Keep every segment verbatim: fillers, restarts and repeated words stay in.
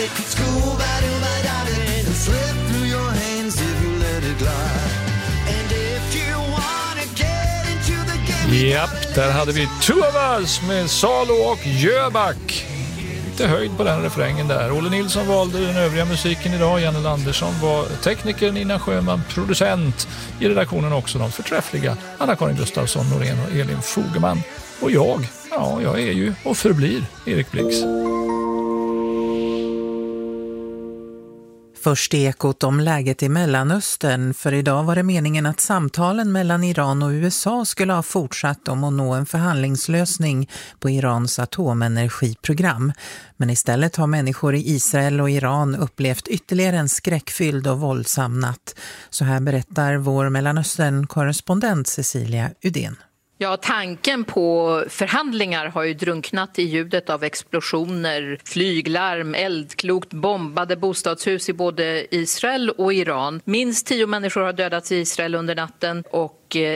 Japp, där hade vi Two of Us med Salo och Jöback. Lite höjd på den refrängen där. Olle Nilsson valde den övriga musiken idag. Janne Andersson var tekniker, Nina Sjöman producent. I redaktionen också de förträffliga Anna-Karin Gustafsson, Norén och Elin Fogeman. Och jag, ja jag är ju och förblir Erik Blix. Först ekot om läget i Mellanöstern, för idag var det meningen att samtalen mellan Iran och U S A skulle ha fortsatt om att nå en förhandlingslösning på Irans atomenergiprogram. Men istället har människor i Israel och Iran upplevt ytterligare en skräckfylld och våldsam natt. Så här berättar vår Mellanöstern-korrespondent Cecilia Udén. Ja, tanken på förhandlingar har ju drunknat i ljudet av explosioner, flyglarm, eldklokt, bombade bostadshus i både Israel och Iran. Minst tio människor har dödats i Israel under natten och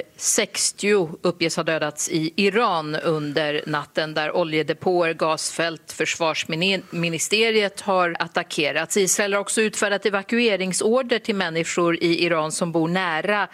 sextio uppges ha dödats i Iran under natten, där oljedepåer, gasfält, försvarsministeriet har attackerats. Israel har också utfärdat evakueringsorder till människor i Iran som bor nära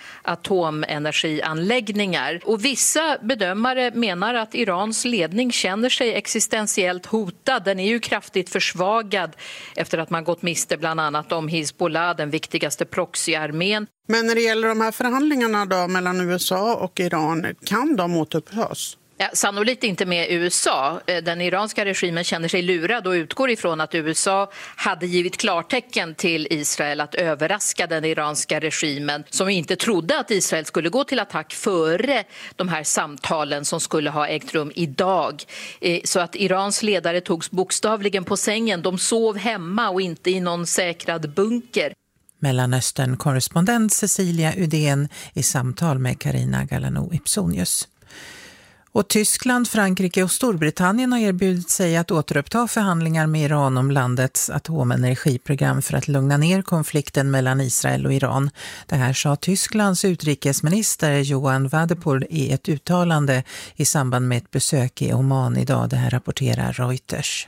atomenergianläggningar. Och vissa bedömare menar att Irans ledning känner sig existentiellt hotad. Den är ju kraftigt försvagad efter att man gått miste bland annat om Hizbollah, den viktigaste proxyarmén. Men när det gäller de här förhandlingarna då mellan U S A och Iran, kan de återupptas? Ja, sannolikt inte med U S A. Den iranska regimen känner sig lurad och utgår ifrån att U S A hade givit klartecken till Israel att överraska den iranska regimen, som inte trodde att Israel skulle gå till attack före de här samtalen som skulle ha ägt rum idag. Så att Irans ledare togs bokstavligen på sängen. De sov hemma och inte i någon säkrad bunker. Mellanöstern-korrespondent Cecilia Udén i samtal med Carina Galano-Ipsonius. Och Tyskland, Frankrike och Storbritannien har erbjudit sig att återuppta förhandlingar med Iran om landets atomenergiprogram för att lugna ner konflikten mellan Israel och Iran. Det här sa Tysklands utrikesminister Johan Wadepool i ett uttalande i samband med ett besök i Oman idag. Det här rapporterar Reuters.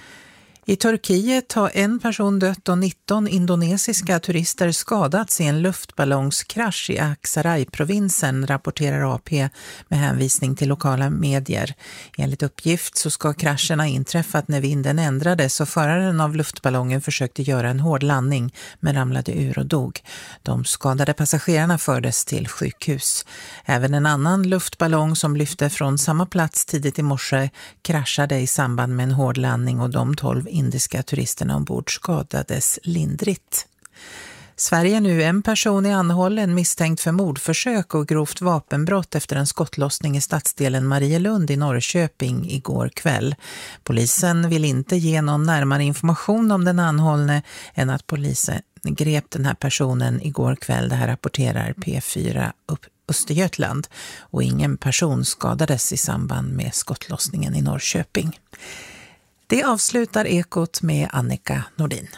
I Turkiet har en person dött och nitton indonesiska turister skadats i en luftballongskrasch i Aksaray-provinsen, rapporterar A P med hänvisning till lokala medier. Enligt uppgift så ska kraschen ha inträffat när vinden ändrades och föraren av luftballongen försökte göra en hård landning men ramlade ur och dog. De skadade passagerarna fördes till sjukhus. Även en annan luftballong som lyfte från samma plats tidigt i morse kraschade i samband med en hård landning och de tolv indiska turisterna ombord skadades lindrigt. Sverige är nu en person i anhållen misstänkt för mordförsök och grovt vapenbrott efter en skottlossning i stadsdelen Marielund i Norrköping igår kväll. Polisen vill inte ge någon närmare information om den anhållne än att polisen grep den här personen igår kväll. Det här rapporterar P fyra upp Östergötland och ingen person skadades i samband med skottlossningen i Norrköping. Det avslutar Ekot med Annika Nordin.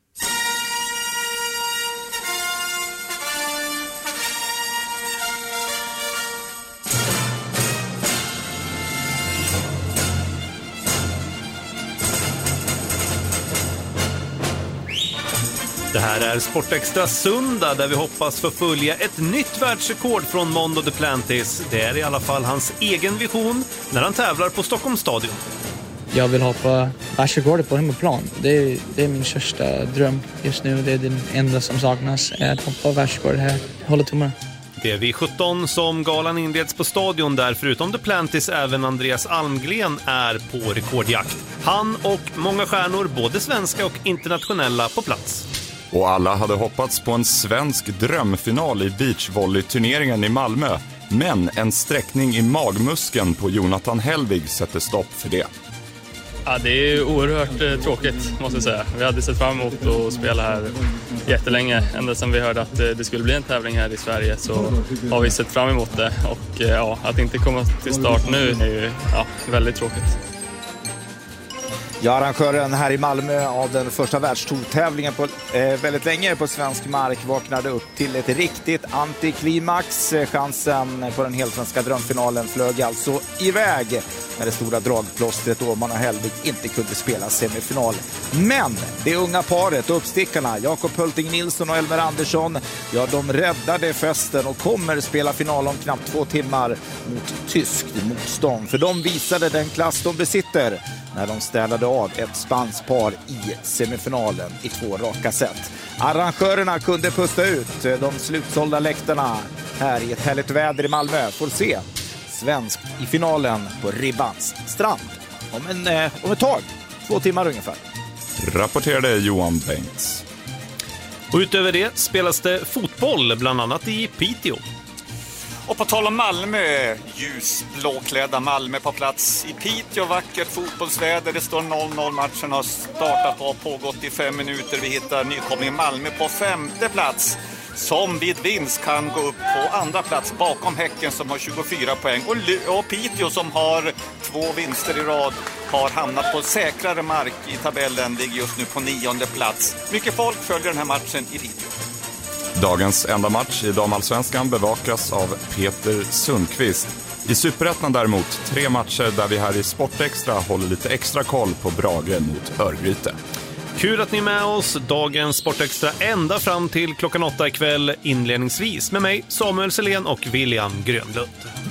Det här är Sportextra Söndag där vi hoppas förfölja ett nytt världsrekord från Mondo Duplantis. Det är i alla fall hans egen vision när han tävlar på Stockholms stadion. Jag vill hoppa världsrekordet på hemmaplan. Det är, det är min största dröm just nu. Det är den enda som saknas, är att hoppa världsrekordet här. Hålla tummarna. Det är vid sjutton som galan inleds på stadion där förutom Duplantis även Andreas Almgren är på rekordjakt. Han och många stjärnor, både svenska och internationella, på plats. Och alla hade hoppats på en svensk drömfinal i beachvolleyturneringen i Malmö. Men en sträckning i magmuskeln på Jonathan Helvig sätter stopp för det. Ja, det är oerhört eh, tråkigt måste jag säga. Vi hade sett fram emot att spela här jättelänge. Ända sedan vi hörde att eh, det skulle bli en tävling här i Sverige så har vi sett fram emot det. Och eh, ja, att inte komma till start nu är ju ja, väldigt tråkigt. Ja, arrangören här i Malmö av den första världstourtävlingen på eh, väldigt länge på svensk mark vaknade upp till ett riktigt antiklimax. Chansen på den helsvenska drömfinalen flög alltså iväg när det stora dragplåstret Åman och Hellvik inte kunde spela semifinal. Men det unga paret, uppstickarna Jakob Hulting Nilsson och Elmer Andersson, ja, de räddade festen och kommer spela final om knappt två timmar mot tyskt motstånd. För de visade den klass de besitter när de ställde av ett spanskt par i semifinalen i två raka set. Arrangörerna kunde pusta ut. De slutsålda läktarna här i ett härligt väder i Malmö får se svenskt i finalen på Ribbans strand om, en, eh, om ett tag, två timmar ungefär. Rapporterade Johan Bengts. Och utöver det spelas det fotboll, bland annat i Piteå. Och på tal om Malmö, ljusblåklädda Malmö på plats i Piteå, vackert fotbollsväder. Det står noll noll, matchen har startat och pågått i fem minuter. Vi hittar nykomling Malmö på femte plats, som vid vinst kan gå upp på andra plats bakom Häcken som har tjugofyra poäng. Och, och Piteå som har två vinster i rad har hamnat på säkrare mark i tabellen, ligger just nu på nionde plats. Mycket folk följer den här matchen i Piteå. Dagens enda match i damallsvenskan bevakas av Peter Sundqvist. I Superettan däremot tre matcher där vi här i Sportextra håller lite extra koll på Brage mot Örgryte. Kul att ni är med oss. Dagens Sportextra ända fram till klockan åtta ikväll, inledningsvis med mig Samuel Selén och William Grönlund.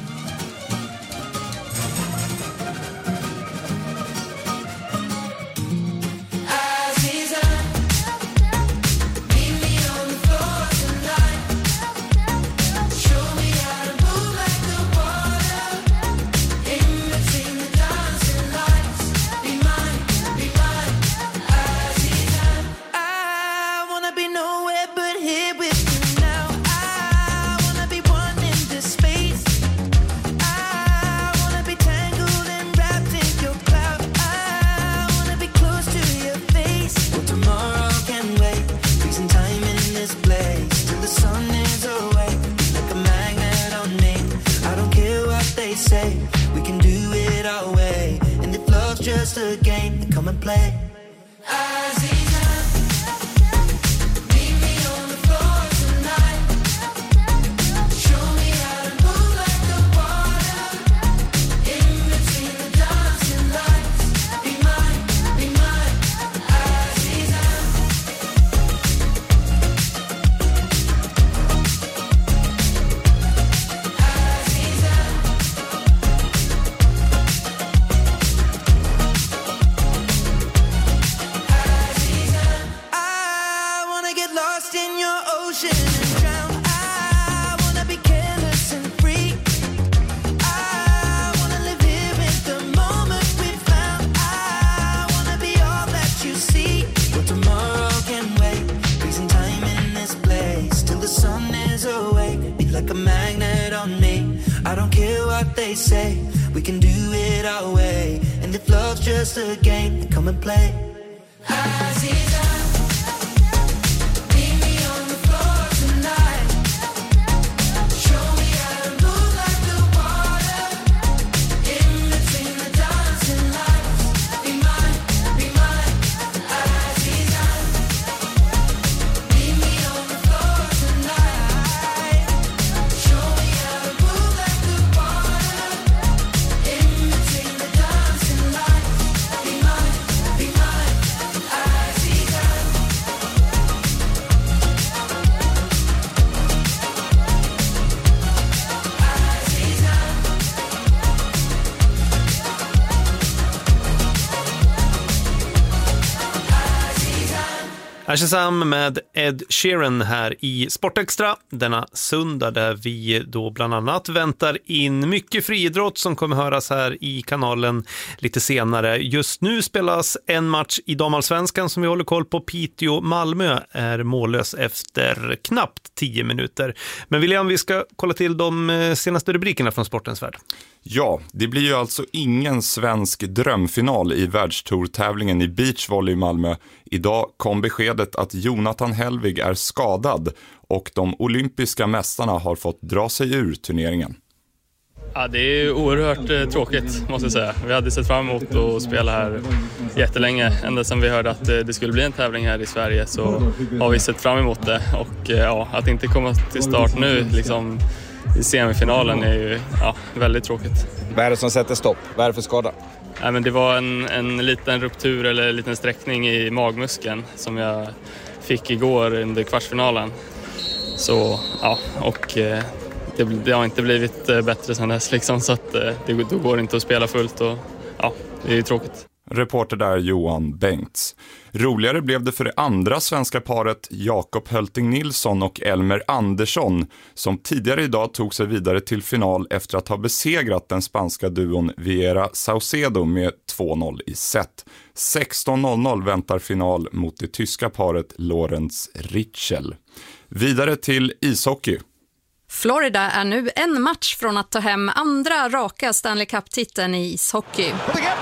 Just a game, come and play. They say we can do it our way, and if love's just a game, come and play. Shazam med Ed Sheeran här i Sportextra denna söndag, där vi då bland annat väntar in mycket friidrott som kommer höras här i kanalen lite senare. Just nu spelas en match i damallsvenskan som vi håller koll på. Piteå Malmö är mållös efter knappt tio minuter. Men William, vi ska kolla till de senaste rubrikerna från sportens värld. Ja, det blir ju alltså ingen svensk drömfinal i världstourtävlingen i beachvolley i Malmö. Idag kom beskedet att Jonathan Hellvig är skadad och de olympiska mästarna har fått dra sig ur turneringen. Ja, det är oerhört eh, tråkigt måste jag säga. Vi hade sett fram emot att spela här jättelänge. Ända sedan vi hörde att eh, det skulle bli en tävling här i Sverige så har vi sett fram emot det. Och eh, ja, att inte komma till start nu liksom, i semifinalen är ju ja, väldigt tråkigt. Vad är det som sätter stopp? Vad är det för skada? Ja, men det var en, en liten ruptur eller en liten sträckning i magmuskeln som jag fick igår under kvartsfinalen. Så ja, och eh, det, det har inte blivit bättre sedan dess liksom, så att det, då går inte att spela fullt och ja, det är ju tråkigt. Reporter där Johan Bengts. Roligare blev det för det andra svenska paret Jakob Hölting Nilsson och Elmer Andersson som tidigare idag tog sig vidare till final efter att ha besegrat den spanska duon Viera Saucedo med två noll i set. sexton noll noll väntar final mot det tyska paret Lorenz Ritschel. Vidare till ishockey. Florida är nu en match från att ta hem andra raka Stanley Cup-titeln i ishockey.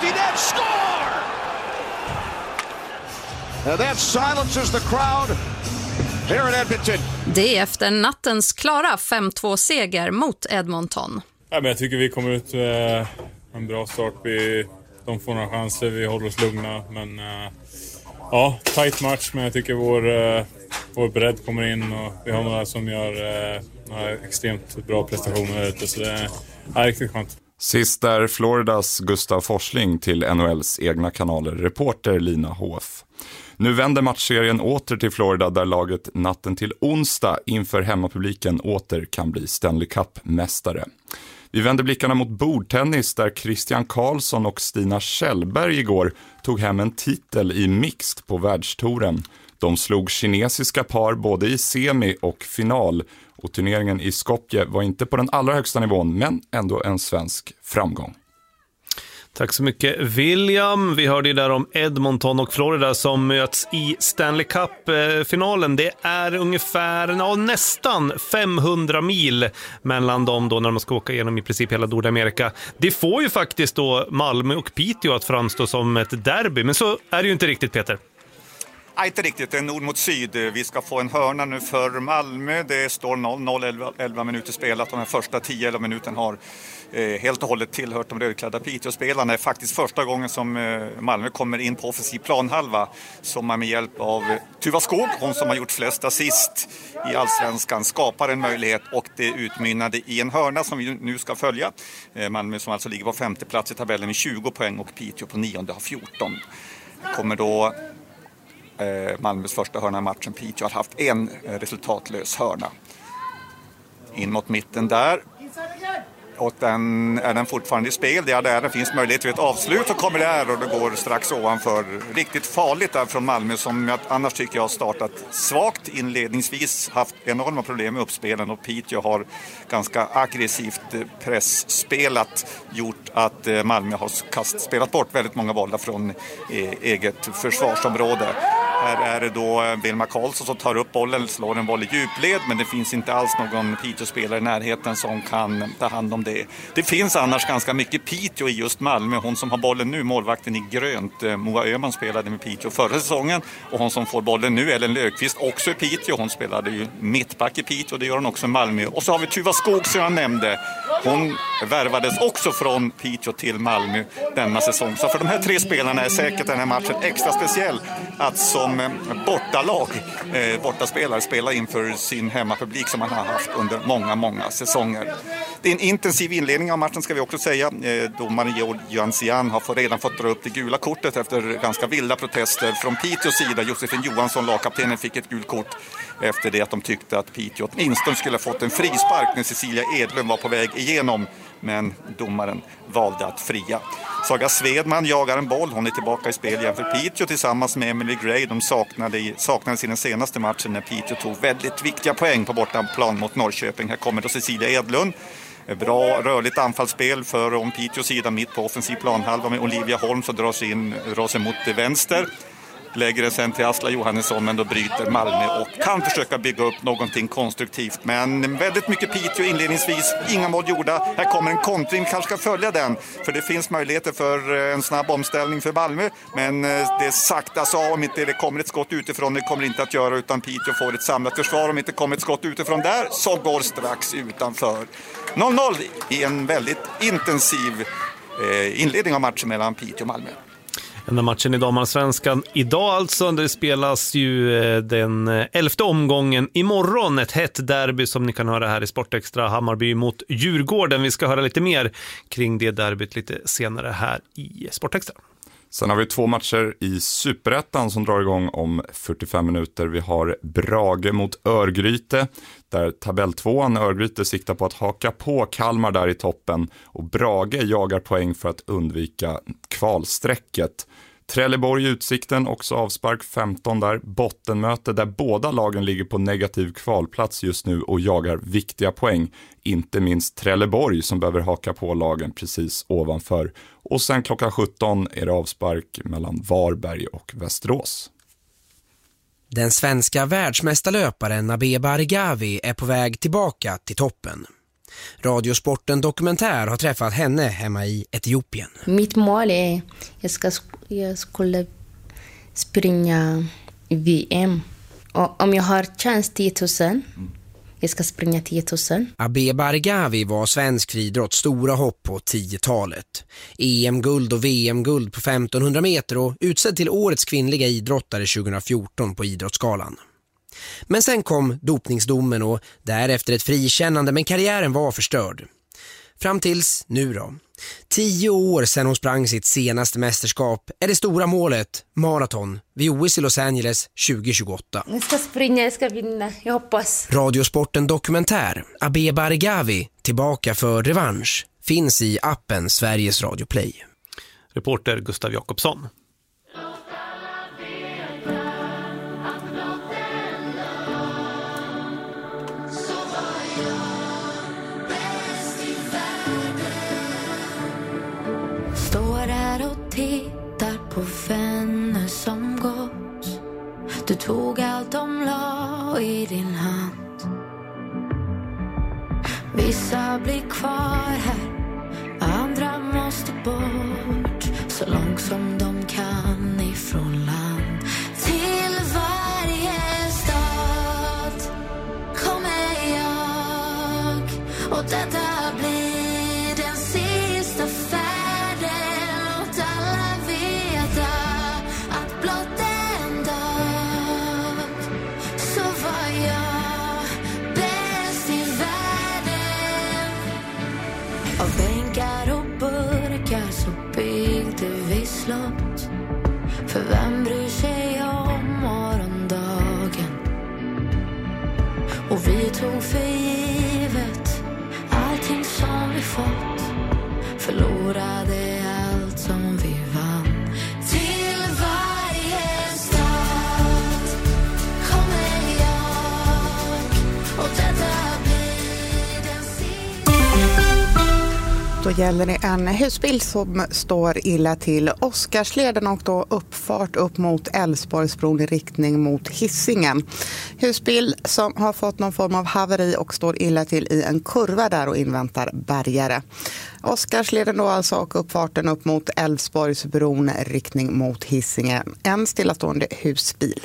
Det är efter nattens klara fem två-seger mot Edmonton. Ja, men jag tycker vi kommer ut med en bra start. Vi, de får några chanser, vi håller oss lugna. Men ja, tight match, men jag tycker vår, vår bredd kommer in och vi har några som gör några extremt bra prestationer ute, så det är riktigt skönt. Sist är Floridas Gustav Forsling till N H L:s egna kanaler, reporter Lina H F. Nu vänder matchserien åter till Florida där laget natten till onsdag inför hemmapubliken åter kan bli Stanley Cup-mästare. Vi vänder blickarna mot bordtennis där Christian Karlsson och Stina Kjellberg igår tog hem en titel i mixed på världstouren. De slog kinesiska par både i semi och final och turneringen i Skopje var inte på den allra högsta nivån men ändå en svensk framgång. Tack så mycket William. Vi hörde ju där om Edmonton och Florida som möts i Stanley Cup-finalen. Det är ungefär ja, nästan femhundra mil mellan dem då när de ska åka igenom i princip hela Nordamerika. Det får ju faktiskt då Malmö och Piteå att framstå som ett derby, men så är det ju inte riktigt, Peter. Nej, inte riktigt. Det är nord mot syd. Vi ska få en hörna nu för Malmö. Det står noll noll, elva minuter spelat. De här första tio elva minuterna har eh, helt och hållet tillhört de rödklädda Piteå-spelarna. Det är faktiskt första gången som eh, Malmö kommer in på offensiv planhalva som man med hjälp av eh, Tuva Skog, hon som har gjort flest assist i Allsvenskan, skapar en möjlighet och det utmynnade i en hörna som vi nu ska följa. Eh, Malmö som alltså ligger på femte plats i tabellen med tjugo poäng och Piteå på nionde har fjorton. Kommer då Malmös första hörna i matchen. Piteå har haft en resultatlös hörna. In mot mitten där. Och den är den fortfarande i spel. Det är där det finns möjlighet till ett avslut så kommer det här och det går strax ovanför. Riktigt farligt där från Malmö som jag annars tycker jag har startat svagt inledningsvis. Haft enorma problem med uppspelen och Piteå har ganska aggressivt pressspelat. Gjort att Malmö har kast, spelat bort väldigt många bollar från eget försvarsområde. Här är det då Vilma Karlsson som tar upp bollen, slår en boll i djupled men det finns inte alls någon Piteå-spelare i närheten som kan ta hand om det. Det finns annars ganska mycket Piteå i just Malmö. Hon som har bollen nu, målvakten i grönt, Moa Öhman spelade med Piteå förra säsongen och hon som får bollen nu, Ellen Löfqvist, också i Piteå. Hon spelade ju mittback i Piteå, det gör hon också i Malmö. Och så har vi Tuva Skog som jag nämnde. Hon värvades också från Piteå till Malmö denna säsong. Så för de här tre spelarna är säkert den här matchen extra speciell att som bortalag, eh, bortaspelare spela inför sin hemmapublik som man har haft under många, många säsonger. Det är en intensiv inledning av matchen ska vi också säga. Eh, domaren Georg Johansian har redan fått dra upp det gula kortet efter ganska vilda protester från Piteås sida. Josefin Johansson, lagkaptenen, fick ett gult kort efter det att de tyckte att Piteå åtminstone skulle ha fått en frispark när Cecilia Edlund var på väg igenom. Men domaren valde att fria. Saga Svedman jagar en boll. Hon är tillbaka i spel jämfört Piteå tillsammans med Emily Gray. De saknade, saknades i den senaste matchen när Piteå tog väldigt viktiga poäng på bortaplan mot Norrköping. Här kommer då Cecilia Edlund. Bra rörligt anfallsspel för om Piteås sida mitt på offensiv planhalva med Olivia Holm så dras in dras emot vänster. lägger det sen till Asla Johannesson, men då bryter Malmö och kan försöka bygga upp någonting konstruktivt. Men väldigt mycket Piteå inledningsvis, inga mål gjorda. Här kommer en kontring, kanske ska följa den, för det finns möjligheter för en snabb omställning för Malmö, men det är sakta så om inte det kommer ett skott utifrån, det kommer inte att göra, utan Piteå får ett samlat försvar. Om inte kommer ett skott utifrån där så går strax utanför. noll noll i en väldigt intensiv eh, inledning av matchen mellan Piteå och Malmö. Den matchen i damallsvenskan idag alltså, där det spelas ju den elfte omgången imorgon. Ett hett derby som ni kan höra här i Sportextra, Hammarby mot Djurgården. Vi ska höra lite mer kring det derbyt lite senare här i Sportextra. Sen har vi två matcher i Superettan som drar igång om fyrtiofem minuter. Vi har Brage mot Örgryte, där tabelltvåan Örgryte siktar på att haka på Kalmar där i toppen. Och Brage jagar poäng för att undvika kvalsträcket. Trelleborg i Utsikten, också avspark femton där. Bottenmöte där båda lagen ligger på negativ kvalplats just nu och jagar viktiga poäng. Inte minst Trelleborg som behöver haka på lagen precis ovanför. Och sen klockan sjutton är det avspark mellan Varberg och Västerås. Den svenska världsmästarlöparen Nabeba Arigawi är på väg tillbaka till toppen. Radiosporten Dokumentär har träffat henne hemma i Etiopien. Mitt mål är att jag, ska, jag skulle springa i V M. Och om jag har chans tio tusen, jag ska springa tio tusen. Abeba Arigawi var svensk friidrott stora hopp på tiotalet. E M-guld och V M-guld på femtonhundra meter och utsedd till årets kvinnliga idrottare tjugohundrafjorton på Idrottsgalan. Men sen kom dopningsdomen och därefter ett frikännande, men karriären var förstörd. Fram tills nu då. Tio år sedan hon sprang sitt senaste mästerskap är det stora målet, maraton, vid O S i Los Angeles tjugohundratjugoåtta. Jag ska springa, jag ska vinna, jag hoppas. Radiosporten Dokumentär, Abeba Arigawi, tillbaka för revansch, finns i appen Sveriges Radio Play. Reporter Gustav Jakobsson. Tittar på vänner som gått. Du tog allt de la i din hand. Vissa blir kvar här, andra måste bort. Så långt som de kan ifrån land. Till varje stad kommer jag, och detta blir den sista färden. Slott. För vem bryr sig om morgondagen? Och vi tog för givet allting som vi fått. Förlorade allt som vi vann. Till varje stad kommer jag, och detta blir den sista. Då gäller det en husbil som står illa till Oscarsleden och då uppfart upp mot Älvsborgsbron i riktning mot Hisingen. Husbil som har fått någon form av haveri och står illa till i en kurva där och inväntar bärgare. Oscarsleden då alltså, och uppfarten upp mot Älvsborgsbron i riktning mot Hisingen. En stillastående husbil.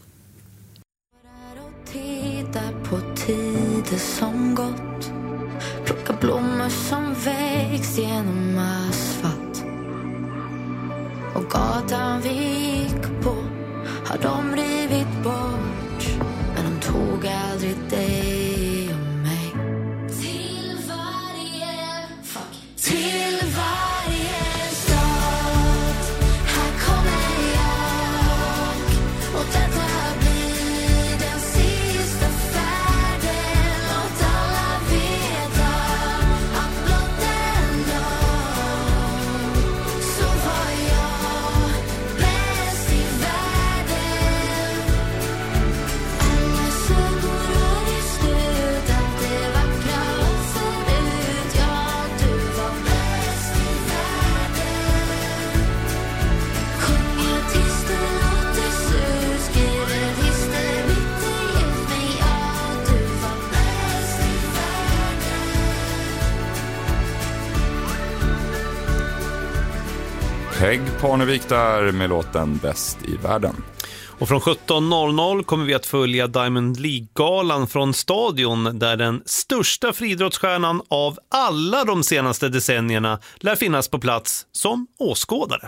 Titta på tider som gått. Plocka blommor som växt genom asfalt. Och gatan vi gick på har de rivit bort. Men de tog aldrig dig och mig. Till varje fuck. Till varje stad. Här kommer jag. Och detta blir den sista färden. Låt alla veta att blott en dag så var jag bäst i världen. Alla sagor och det Peg Parnevik där med låten Bäst i världen. Och från sjutton noll noll kommer vi att följa Diamond League-galan från Stadion där den största friidrottsstjärnan av alla de senaste decennierna lär finnas på plats som åskådare.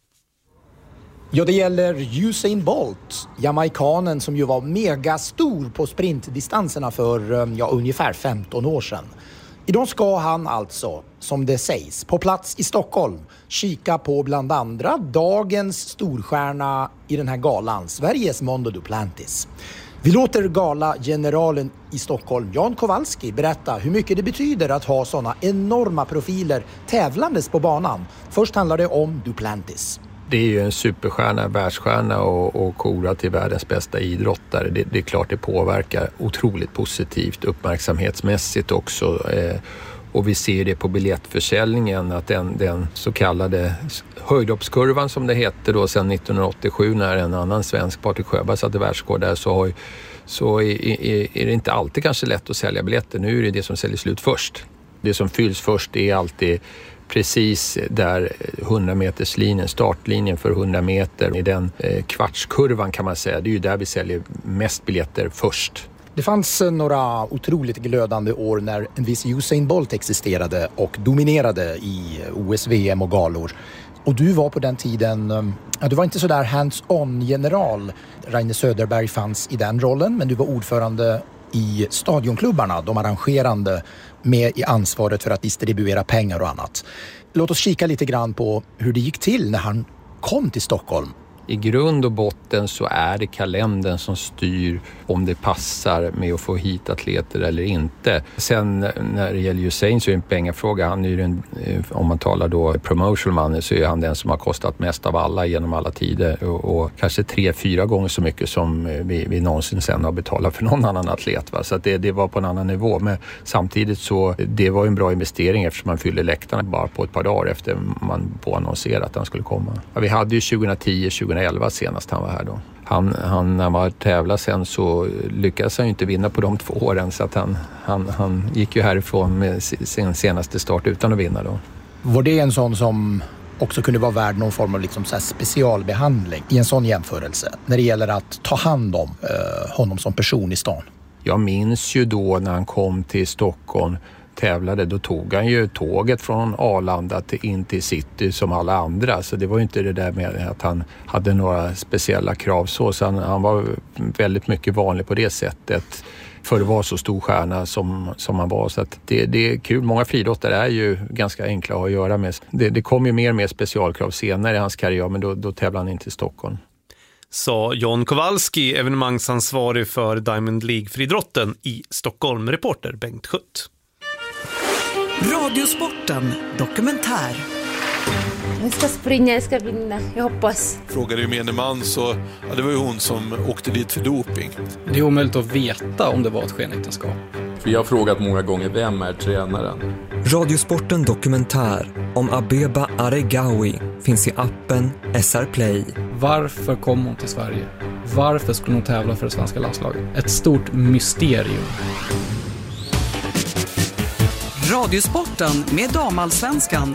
Ja, det gäller Usain Bolt, jamaikanen som ju var megastor på sprintdistanserna för ja, ungefär femton år sedan. Idag ska han alltså, som det sägs, på plats i Stockholm kika på bland andra dagens storstjärna i den här galan, Sveriges Mondo Duplantis. Vi låter gala-generalen i Stockholm, Jan Kowalski, berätta hur mycket det betyder att ha sådana enorma profiler tävlandes på banan. Först handlar det om Duplantis. Det är ju en superstjärna, världsstjärna och, och kora till världens bästa idrottare. Det, det är klart det påverkar otroligt positivt uppmärksamhetsmässigt också. Eh, och vi ser det på biljettförsäljningen att den, den så kallade höjdhoppskurvan som det hette då sedan nittonhundraåttiosju när en annan svensk, Patrik Sjöberg, satte världsrekord där, så, har, så är, är, är det inte alltid kanske lätt att sälja biljetter. Nu är det det som säljer slut först. Det som fylls först är alltid precis där hundra meters linjen, startlinjen för hundra meter, i den eh, kvartskurvan kan man säga. Det är ju där vi säljer mest biljetter först. Det fanns några otroligt glödande år när en viss Usain Bolt existerade och dominerade i O S, V M och galor. Och du var på den tiden, ja, du var inte så där hands-on-general. Rainer Söderberg fanns i den rollen, men du var ordförande i stadionklubbarna, de arrangerande, med i ansvaret för att distribuera pengar och annat. Låt oss kika lite grann på hur det gick till när han kom till Stockholm. I grund och botten så är det kalendern som styr om det passar med att få hit atleter eller inte. Sen när det gäller Usain så är det en pengafråga. Han är ju den, om man talar då promotional money, så är han den som har kostat mest av alla genom alla tider. Och, och kanske tre, fyra gånger så mycket som vi, vi någonsin sen har betalat för någon annan atlet. Va? Så att det, det var på en annan nivå. Men samtidigt så det var en bra investering eftersom man fyllde läktarna bara på ett par dagar efter man påannonserade att han skulle komma. Ja, vi hade ju tjugohundratio tjugohundraelva senast han var här då. Han, han, när han var tävla sen så lyckades han ju inte vinna på de två åren, så att han, han, han gick ju härifrån med sin senaste start utan att vinna då. Var det en sån som också kunde vara värd någon form av liksom så här specialbehandling i en sån jämförelse när det gäller att ta hand om eh, honom som person i stan? Jag minns ju då när han kom till Stockholm tävlade, då tog han ju tåget från Arlanda till in till city som alla andra. Så det var ju inte det där med att han hade några speciella krav så. Så han, han var väldigt mycket vanlig på det sättet för att vara så stor stjärna som, som han var. Så att det, det är kul. Många friidrottare är ju ganska enkla att göra med. Det, det kom ju mer och mer specialkrav senare i hans karriär, men då, då tävlade han inte i Stockholm. Sa Jan Kowalski, evenemangsansvarig för Diamond League-friidrotten i Stockholm. Reporter Bengt Schutt. Radiosporten dokumentär. Jag ska springa, jag ska vinna, jag hoppas. Frågade ju med en man så, ja, det var ju hon som åkte dit för doping. Det är omöjligt att veta om det var ett skenäktenskap. Vi har frågat många gånger, vem är tränaren? Radiosporten dokumentär om Abeba Aregawi finns i appen S R Play. Varför kom hon till Sverige? Varför skulle hon tävla för det svenska landslaget? Ett stort mysterium. Radiosporten med damallsvenskan.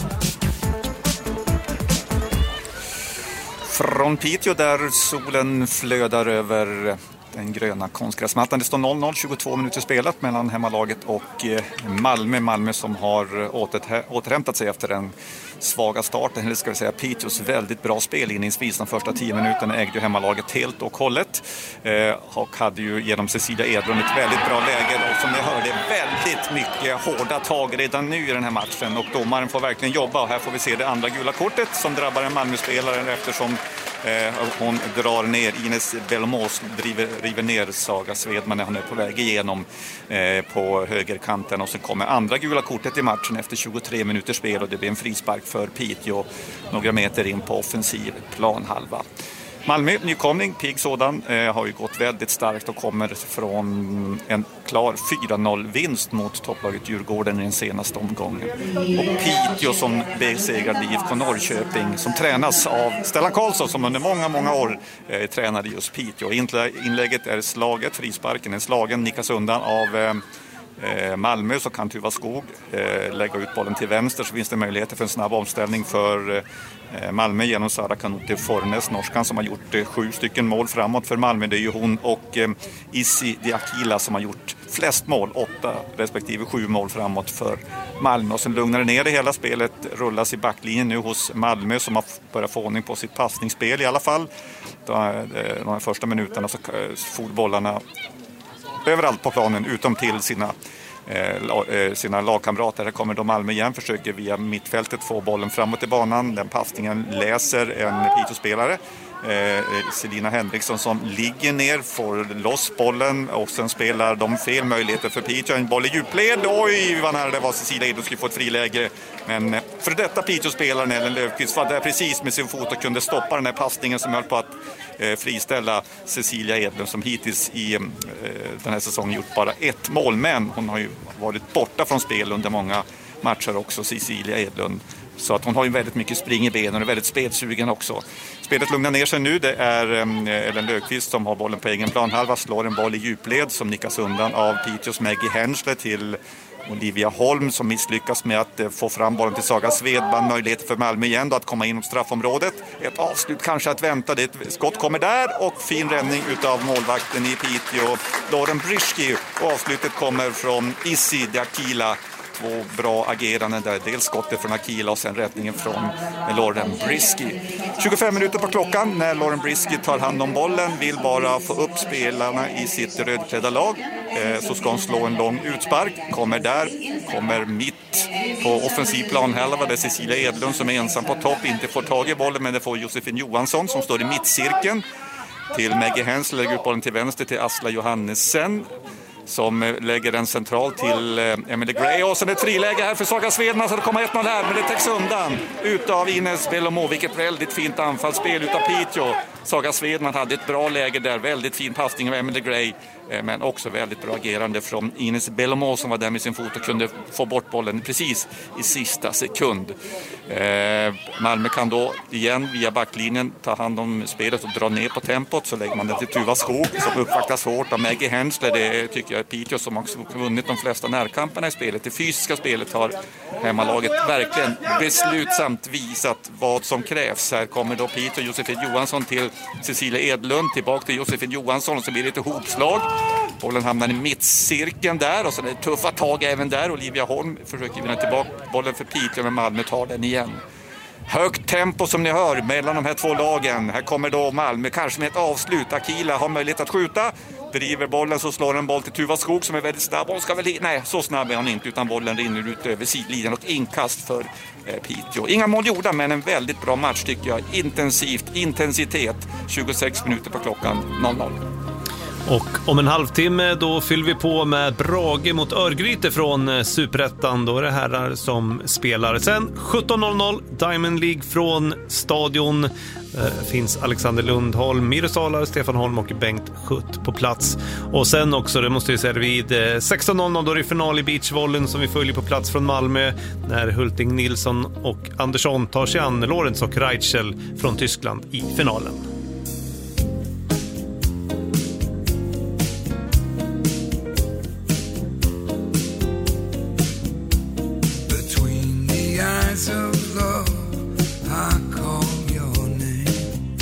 Från Piteå där solen flödar över den gröna konstgräsmattan. Det står noll noll, tjugotvå minuter spelat mellan hemmalaget och Malmö. Malmö som har återhämtat sig efter den svaga starten, eller ska vi säga Piteås väldigt bra spel inledningsvis. De första tio minuterna ägde ju hemmalaget helt och hållet eh, och hade ju genom Cecilia Edlund ett väldigt bra läge och som ni hörde väldigt mycket hårda tag redan nu i den här matchen och domaren får verkligen jobba och här får vi se det andra gula kortet som drabbar en Malmö-spelare eftersom eh, hon drar ner Ines Belmos, driver, river ner Saga Svedman när hon är på väg igenom eh, på högerkanten och så kommer andra gula kortet i matchen efter tjugotre minuters spel och det blir en frispark för Piteå några meter in på offensiv planhalva. Malmö, nykomling, pigg sådan, eh, har ju gått väldigt starkt och kommer från en klar fyra noll-vinst mot topplaget Djurgården i den senaste omgången. Och Piteå som besegrade I F K Norrköping som tränas av Stellan Karlsson som under många, många år eh, tränade just Piteå. Inlägget är slaget, frisparken är slagen, nickas undan av eh, eh, Malmö så kan Tuva Skog eh, lägga ut bollen till vänster, så finns det möjligheter för en snabb omställning för eh, Malmö genom Sara Kanute Fornes, norskan, som har gjort eh, sju stycken mål framåt för Malmö. Det är ju hon och eh, Issi Diakila som har gjort flest mål, åtta respektive sju mål framåt för Malmö. Och sen lugnar det ner det hela. Spelet rullas i backlinjen nu hos Malmö som har börjat få ordning på sitt passningsspel i alla fall. De, de här första minuterna så for bollarna överallt på planen utom till sina, eh, sina lagkamrater. Här kommer då Malmö igen, försöker via mittfältet få bollen framåt i banan. Den passningen läser en Piteå-spelare. Eh, Selina Henriksson som ligger ner, får loss bollen och sen spelar de fel möjligheter för Piteå. En boll i djupled. Oj, vad nära det var Cecilia Edlund skulle få ett friläge. Men för detta Piteå-spelaren Ellen Löfqvist var där precis med sin fot och kunde stoppa den här passningen som höll på att eh, friställa Cecilia Edlund, som hittills i eh, den här säsongen gjort bara ett mål. Men hon har ju varit borta från spel under många matcher också, Cecilia Edlund. Så att hon har ju väldigt mycket spring i benen och är väldigt spelsugen också. Spelet lugnar ner sig nu. Det är eh, Ellen Löfqvist som har bollen på egen planhalva. Slår en boll i djupled som nickas undan av Piteås Maggie Henschler till Olivia Holm som misslyckas med att eh, få fram bollen till Saga Svedman. Möjlighet för Malmö igen då att komma in i straffområdet. Ett avslut kanske att vänta. Det ett skott kommer där och fin räddning utav målvakten i Piteå, Lauren Brischke. Och avslutet kommer från Issi Diakila. Två bra ageranden där. Dels skottet från Akila och sen räddningen från Lauren Brischke. tjugofem minuter på klockan när Lauren Brischke tar hand om bollen. Vill bara få upp spelarna i sitt rödklädda lag. Eh, så ska hon slå en lång utspark. Kommer där. Kommer mitt på offensiv planhalva där Cecilia Edlund som är ensam på topp inte får tag i bollen. Men det får Josefin Johansson som står i mittcirkeln. Till Maggie Hensel lägger ut bollen till vänster till Asla Johannesen, som lägger den central till Emily Gray. Och sen ett friläge här för Saga Svedman, så det kommer ett noll här, men det täcks undan utav Ines Belomo. Vilket väldigt fint anfallsspel utav Piteå. Saga Svedman hade ett bra läge där, väldigt fin passning av Emily Gray, men också väldigt bra agerande från Ines Belomo som var där med sin fot och kunde få bort bollen precis i sista sekund. Eh, Malmö kan då igen via backlinjen ta hand om spelet och dra ner på tempot, så lägger man det till Tuva Skog som uppvaktas hårt av Maggie Henschler. Det tycker jag är Piteå som också vunnit de flesta närkamperna i spelet. Det fysiska spelet har hemmalaget verkligen beslutsamt visat vad som krävs. Här kommer då Piteå, Josefin Johansson till Cecilia Edlund, tillbaka till Josefin Johansson och så blir det ett hopslag. Bollen hamnar i mittcirkeln där och så är det tuffa tag även där. Olivia Holm försöker vinna tillbaka bollen för Piteå, men Malmö tar den igen. Högt tempo som ni hör mellan de här två lagen. Här kommer då Malmö kanske med ett avslut. Akila har möjlighet att skjuta. Driver bollen så slår en boll till Tuva Skog som är väldigt snabb. Hon ska väl... Nej, så snabb är hon inte, utan bollen rinner ut över sidlinjen och inkast för eh, Piteå. Inga mål gjorda, men en väldigt bra match tycker jag. Intensivt, intensitet. tjugosex minuter på klockan noll noll. Och om en halvtimme då fyller vi på med Brage mot Örgryte från Superettan. Då är det herrar som spelar. Sen sjutton noll noll Diamond League från Stadion. Eh, finns Alexander Lundholm, Miro Salar, Stefan Holm och Bengt Schutt på plats. Och sen också, det måste jag säga, vid eh, sexton noll noll då är det final i beachvolleyn som vi följer på plats från Malmö. När Hulting Nilsson och Andersson tar sig an Lorenz och Reichel från Tyskland i finalen. Of love, I call your name.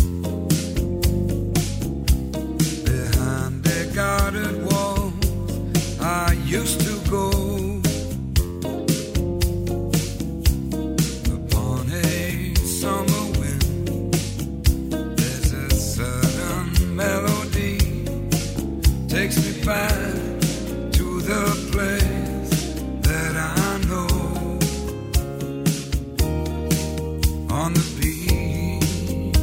Behind the guarded wall, I used to go. Upon a summer wind, there's a certain melody takes me back to the place that I know. On the beach,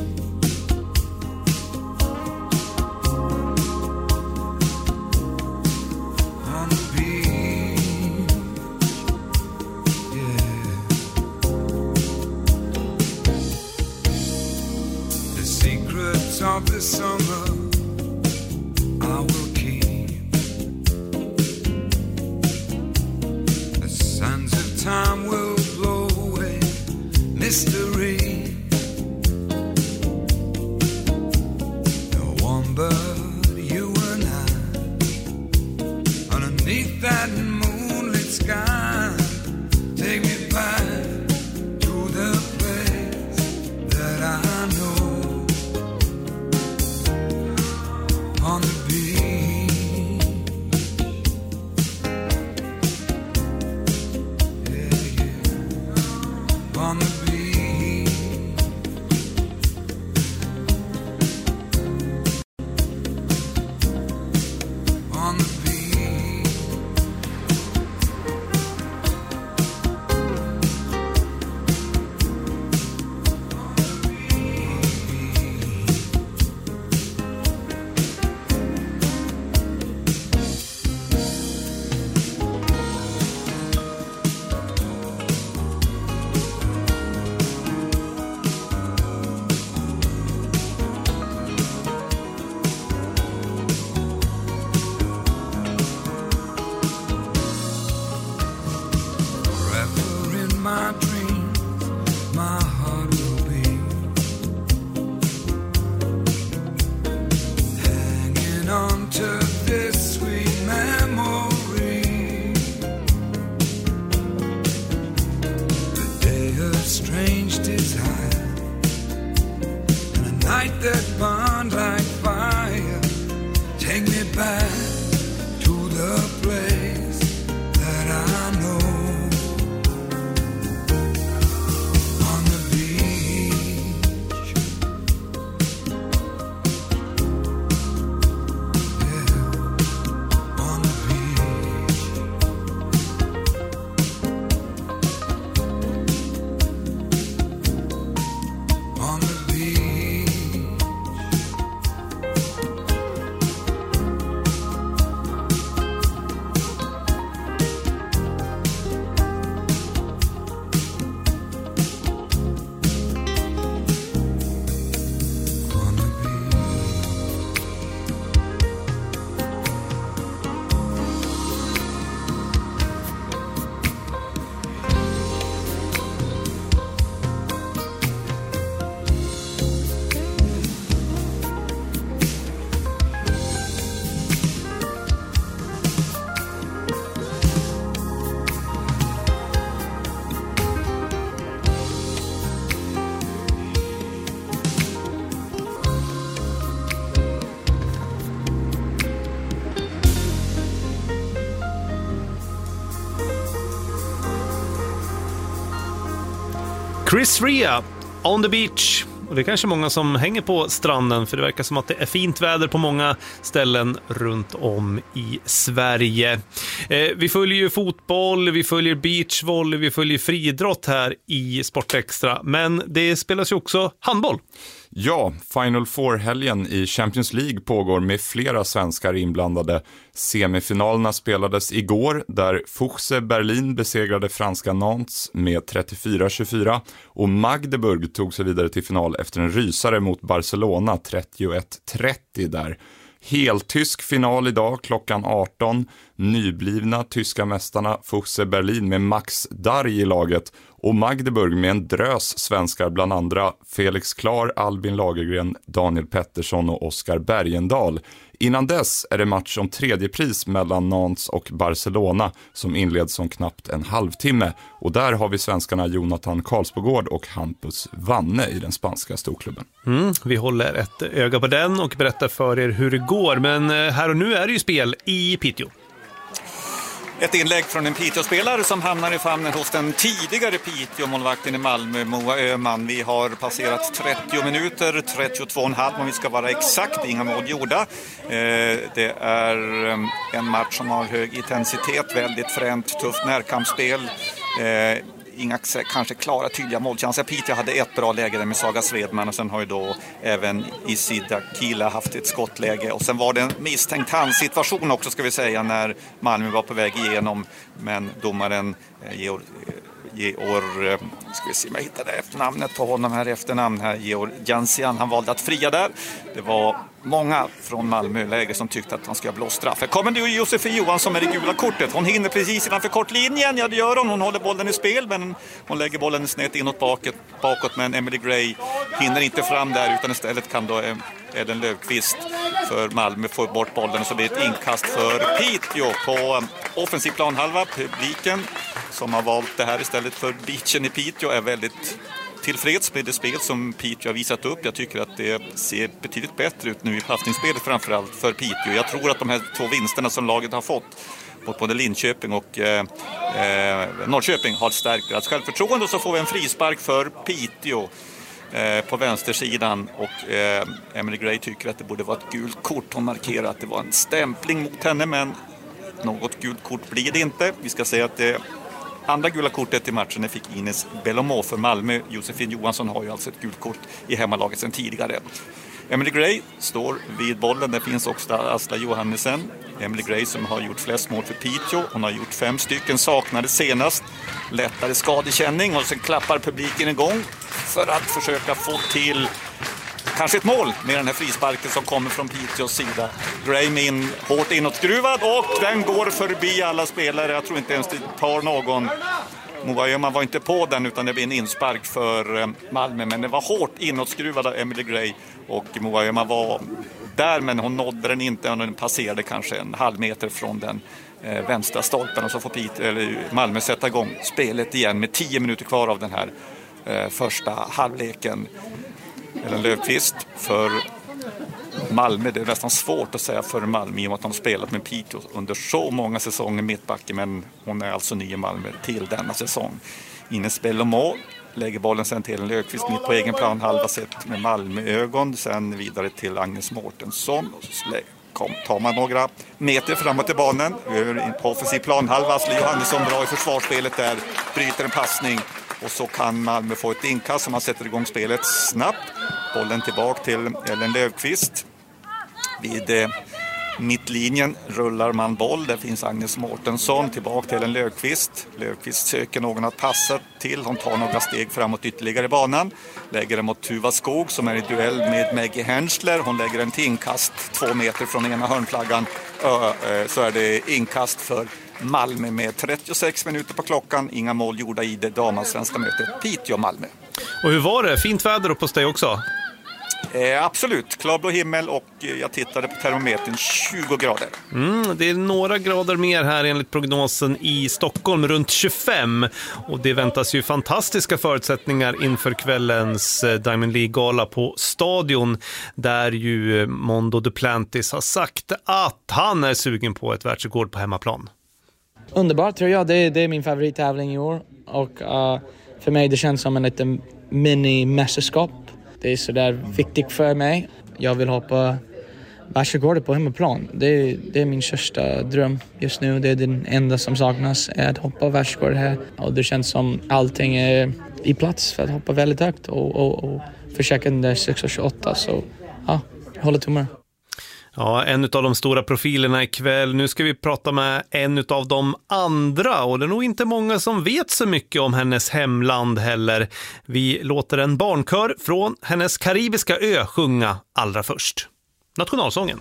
on the beach, yeah. The secrets of the summer I will keep. The sands of time will blow away mystery. No one but you and I underneath that moon. burned like fire. Take me back to the place that I know. On the beach, yeah, on the beach. On the Chris Rea, On the Beach. Och det är kanske många som hänger på stranden, för det verkar som att det är fint väder på många ställen runt om i Sverige. Eh, vi följer ju fotboll, vi följer beachvolley, vi följer friidrott här i Sportextra. Men det spelas ju också handboll. Ja, Final Four-helgen i Champions League pågår med flera svenskar inblandade. Semifinalerna spelades igår där Fuchse Berlin besegrade franska Nantes med trettiofyra tjugofyra och Magdeburg tog sig vidare till final efter en rysare mot Barcelona trettioett trettio där. Heltysk final idag klockan arton. Nyblivna tyska mästarna Fuchse Berlin med Max Darj i laget och Magdeburg med en drös svenskar, bland andra Felix Klar, Albin Lagergren, Daniel Pettersson och Oskar Bergendal. Innan dess är det match om tredje pris mellan Nantes och Barcelona som inleds om knappt en halvtimme. Och där har vi svenskarna Jonathan Karlsbogård och Hampus Vanne i den spanska storklubben. Mm, vi håller ett öga på den och berättar för er hur det går. Men här och nu är det ju spel i Piteå. Ett inlägg från en Piteå-spelare som hamnar i famnen hos den tidigare Piteå-målvakten i Malmö, Moa Öhman. Vi har passerat trettio minuter, trettiotvå komma fem om vi ska vara exakt, inga mål gjorda. Det är en match som har hög intensitet, väldigt fränt, tufft närkampsspel. Inga kanske klara, tydliga målchanser. Piteå hade ett bra läge där med Saga Svedman och sen har ju då även Isida Kila haft ett skottläge. Och sen var det en misstänkt handsituation också, ska vi säga, när Malmö var på väg igenom. Men domaren Georg, Georg ska vi se om jag hittade efternamnet på honom här, efternamn här, Georg Jansian, han valde att fria där. Det var många från Malmö-läger som tyckte att han ska blå straff. Här kommer det ju Josefin Johansson med det gula kortet. Hon hinner precis innanför kortlinjen. Ja, det gör hon. Hon håller bollen i spel, men hon lägger bollen snett inåt bakåt, bakåt men Emily Gray hinner inte fram där, utan istället kan då Ellen Löfqvist för Malmö få bort bollen, och så blir det ett inkast för Piteå på offensiv planhalva. Publiken som har valt det här istället för beachen i Piteå är väldigt tillfreds med det spel som Piteå har visat upp. Jag tycker att det ser betydligt bättre ut nu i passningsspelet, framförallt för Piteå. Jag tror att de här två vinsterna som laget har fått mot både Linköping och eh, eh, Norrköping har stärkt deras självförtroende, och så får vi en frispark för Piteå eh, på vänstersidan, och eh, Emily Gray tycker att det borde vara ett gult kort. Hon markerar att det var en stämpling mot henne, men något gult kort blir det inte. Vi ska säga att det andra gula kortet i matchen fick Ines Bellomo för Malmö. Josefin Johansson har ju alltså ett gult kort i hemmalaget sedan tidigare. Emily Gray står vid bollen. Det finns också Asla Johannesen. Emily Gray som har gjort flest mål för Piteå. Hon har gjort fem stycken, saknade senast lättare skadekänning, och sen klappar publiken igång för att försöka få till kanske ett mål med den här frisparken som kommer från Piteås sida. Gray med in, hårt inåtskruvad, och den går förbi alla spelare. Jag tror inte ens det tar någon. Moa Öhman var inte på den, utan det blir en inspark för Malmö. Men det var hårt inåtskruvad av Emily Gray, och Moa Öhman var där, men hon nådde den inte. Den passerade kanske en halv meter från den eh, vänstra stolpen, och så får Piteå, eller Malmö sätta igång spelet igen med tio minuter kvar av den här eh, första halvleken. Ellen Löfqvist för Malmö, det är nästan svårt att säga för Malmö i och med att de spelat med Piteå under så många säsonger mittbacke, men hon är alltså ny i Malmö till denna säsong. Ines Bellomo lägger bollen sen till en Löfqvist mitt på egen plan, halva sett med Malmöögon, sen vidare till Agnes Mårtensson och så kom, tar man några meter framåt i banan på offensiv planhalva. Asli Johannesson bra i försvarsspelet där, bryter en passning och så kan Malmö få ett inkast som man sätter igång spelet snabbt. Bollen tillbaka till Ellen Löfqvist. Vid eh, mittlinjen rullar man boll. Där finns Agnes Mårtensson tillbaka till en Löfqvist. Löfqvist söker någon att passa till. Hon tar några steg framåt ytterligare i banan. Lägger den mot Tuva Skog som är i duell med Maggie Henschler. Hon lägger en till inkast två meter från ena hörnflaggan. Ö, ö, så är det inkast för Malmö med trettiosex minuter på klockan. Inga mål gjorda i det damallsvenska mötet Piteå-Malmö. Och hur var det? Fint väder upp hos dig också? Eh, absolut, klarblå himmel och jag tittade på termometern tjugo grader. Mm, det är några grader mer här enligt prognosen i Stockholm, runt tjugofem. Och det väntas ju fantastiska förutsättningar inför kvällens Diamond League-gala på Stadion, där ju Mondo Duplantis har sagt att han är sugen på ett världsrekord på hemmaplan. Underbart tror jag, det är, det är min favorittävling i år och uh, för mig det känns som en liten mini-mästerskap. Det är sådär viktigt för mig. Jag vill hoppa världsrekordet på hemmaplan. Det är, det är min största dröm just nu. Det är den enda som saknas, är att hoppa världsrekordet här. Och det känns som allting är i plats för att hoppa väldigt högt och, och, och försöka den där sex tjugoåtta. Så ja, jag håller tummarna. Ja, en av de stora profilerna ikväll. Nu ska vi prata med en av de andra och det är nog inte många som vet så mycket om hennes hemland heller. Vi låter en barnkör från hennes karibiska ö sjunga allra först. Nationalsången.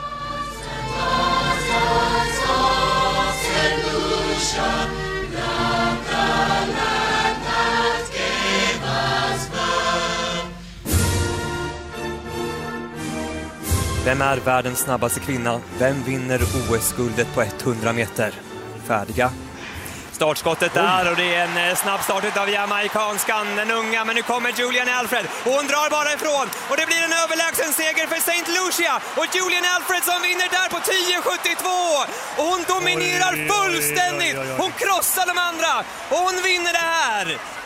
Vem är världens snabbaste kvinna? Vem vinner O S-guldet på hundra meter? Färdiga. Startskottet där och det är en snabb start av jamaikanskan, den unga, men nu kommer Julian Alfred och hon drar bara ifrån och det blir en överlägsen seger för Saint Lucia och Julian Alfred som vinner där på tio sjuttiotvå och hon dominerar fullständigt, hon krossar de andra och hon vinner det här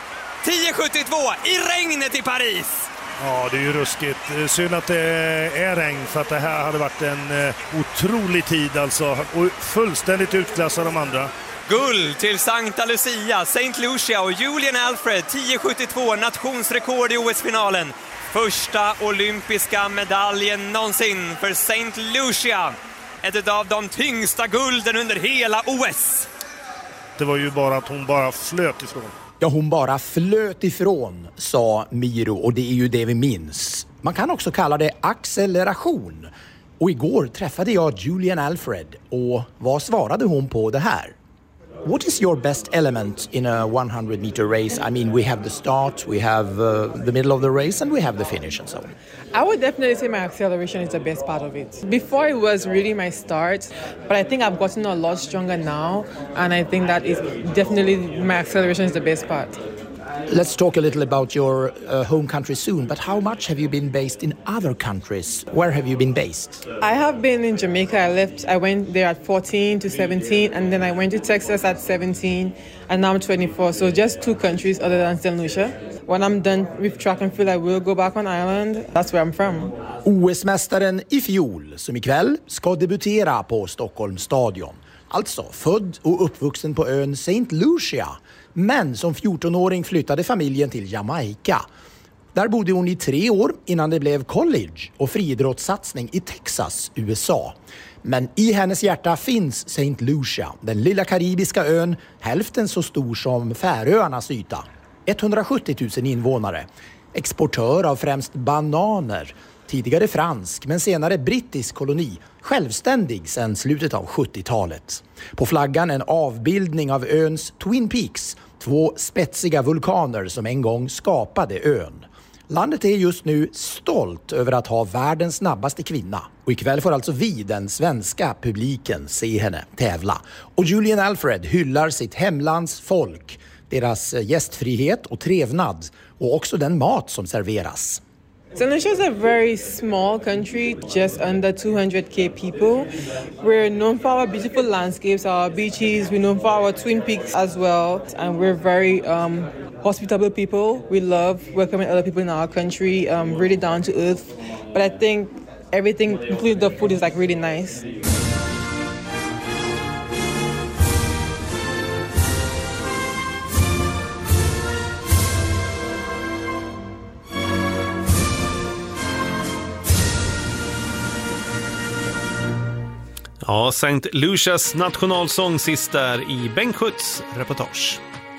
tio sjuttiotvå i regnet i Paris. Ja, det är ju ruskigt. Synd att det är regn för att det här hade varit en otrolig tid alltså. Och fullständigt utklassad de andra. Guld till Santa Lucia, Saint Lucia och Julian Alfred, tio sjuttiotvå, nationsrekord i O S-finalen. Första olympiska medaljen någonsin för Saint Lucia. Ett av de tyngsta gulden under hela O S. Det var ju bara att hon bara flöt ifrån. Ja, hon bara flöt ifrån, sa Miro, och det är ju det vi minns. Man kan också kalla det acceleration. Och igår träffade jag Julian Alfred och vad svarade hon på det här? What is your best element in a hundred meter race? I mean, we have the start, we have uh, the middle of the race, and we have the finish and so on. I would definitely say my acceleration is the best part of it. Before it was really my start, but I think I've gotten a lot stronger now, and I think that is definitely my acceleration is the best part. Let's talk a little about your uh, home country soon, but how much have you been based in other countries? Where have you been based? I have been in Jamaica. I left, I went there at fourteen to seventeen, and then I went to Texas at seventeen, and now I'm twenty-four. So just two countries other than Saint Lucia. When I'm done with track and field, I will go back on Ireland. That's where I'm from. O S-mästaren i fjol, som ikväll ska debutera på Stockholms stadion. Alltså född och uppvuxen på ön Saint Lucia. Men som fjortonåring flyttade familjen till Jamaica. Där bodde hon i tre år innan det blev college och friidrottssatsning i Texas, U S A. Men i hennes hjärta finns Saint Lucia, den lilla karibiska ön, hälften så stor som Färöarnas yta. etthundrasjuttio tusen invånare. Exportör av främst bananer. Tidigare fransk men senare brittisk koloni. Självständig sedan slutet av sjuttiotalet. På flaggan en avbildning av öns Twin Peaks. Två spetsiga vulkaner som en gång skapade ön. Landet är just nu stolt över att ha världens snabbaste kvinna. Och ikväll får alltså vi, den svenska publiken, se henne tävla. Och Julian Alfred hyllar sitt hemlands folk. Deras gästfrihet och trevnad. Och också den mat som serveras. Saint Lucia is a very small country, just under two hundred k people. We're known for our beautiful landscapes, our beaches. We're known for our Twin Peaks as well. And we're very um, hospitable people. We love welcoming other people in our country, um, really down to earth. But I think everything, including the food, is like really nice. Ja, Saint Lucias nationalsång sist där i Bengt Schütz reportage.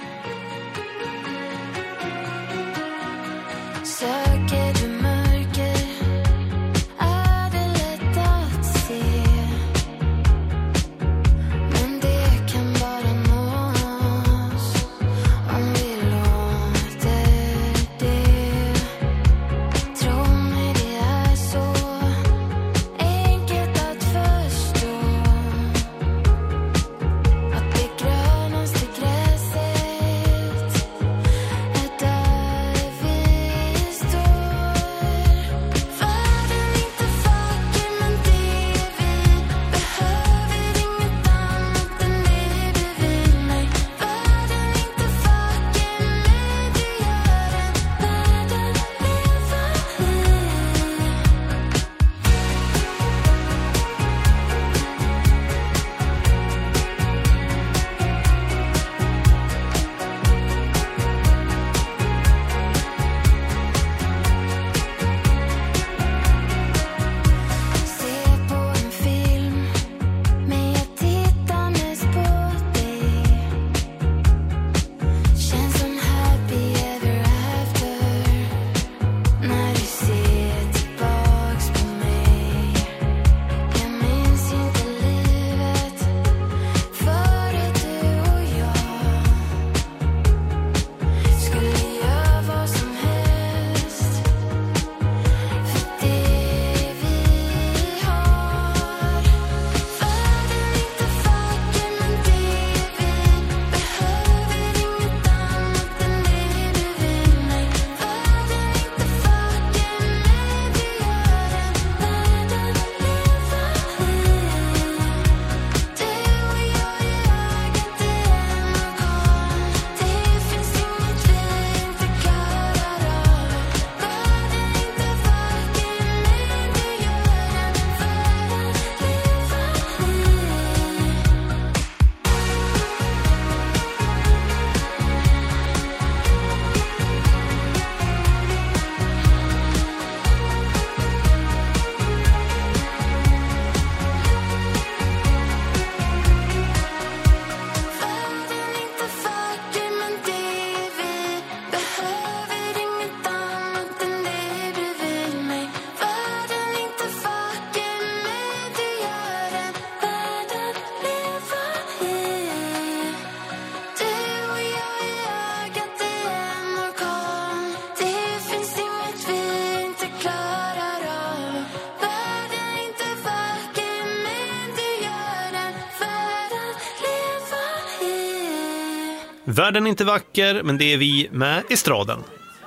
Världen är inte vacker, men det är vi med Estraden.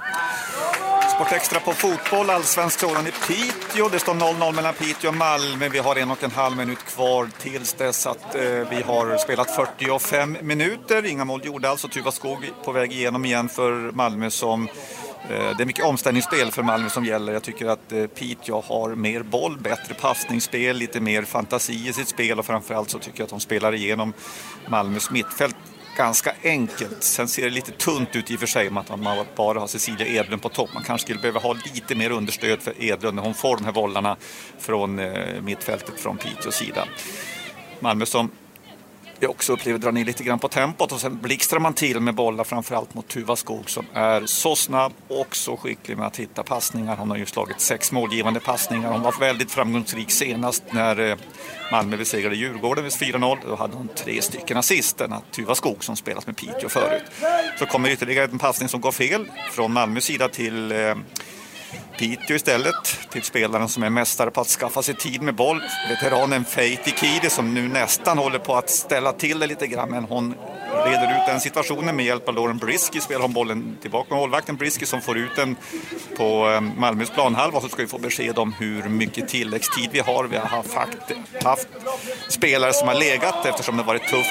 Sport extra på fotboll, allsvensk sådan i Piteå. Det står noll noll mellan Piteå och Malmö. Vi har en och en halv minut kvar tills dess att eh, vi har spelat fyrtiofem minuter. Inga mål gjorde alltså. Tuva Skog på väg igenom igen för Malmö som... Eh, det är mycket omställningsspel för Malmö som gäller. Jag tycker att eh, Piteå har mer boll, bättre passningsspel, lite mer fantasi i sitt spel. Och framförallt så tycker jag att de spelar igenom Malmös mittfält ganska enkelt. Sen ser det lite tunt ut i och för sig med att man bara har Cecilia Edlund på topp. Man kanske skulle behöva ha lite mer understöd för Edlund när hon får de här bollarna från eh, mittfältet från Piteås sida. Malmö som jag också upplever drar ner lite grann på tempot och sen blixtrar man till med bollar framförallt mot Tuva Skog som är så snabb och så skicklig med att hitta passningar. Hon har ju slagit sex målgivande passningar. Hon var väldigt framgångsrik senast när Malmö besegrade Djurgården med fyra noll. Då hade hon tre stycken assisten, Tuva Skog som spelat med Piteå förut. Så kommer ytterligare en passning som går fel från Malmös sida till Piteå istället, till spelaren som är mästare på att skaffa sig tid med boll, veteranen Feiti Kide som nu nästan håller på att ställa till det lite grann, men hon reder ut den situationen med hjälp av Lauren Brisky. Spelar hon bollen tillbaka med målvakten Brisky som får ut den på Malmös planhalva. Så ska vi få besked om hur mycket tilläggstid vi har. Vi har haft, haft spelare som har legat eftersom det varit tufft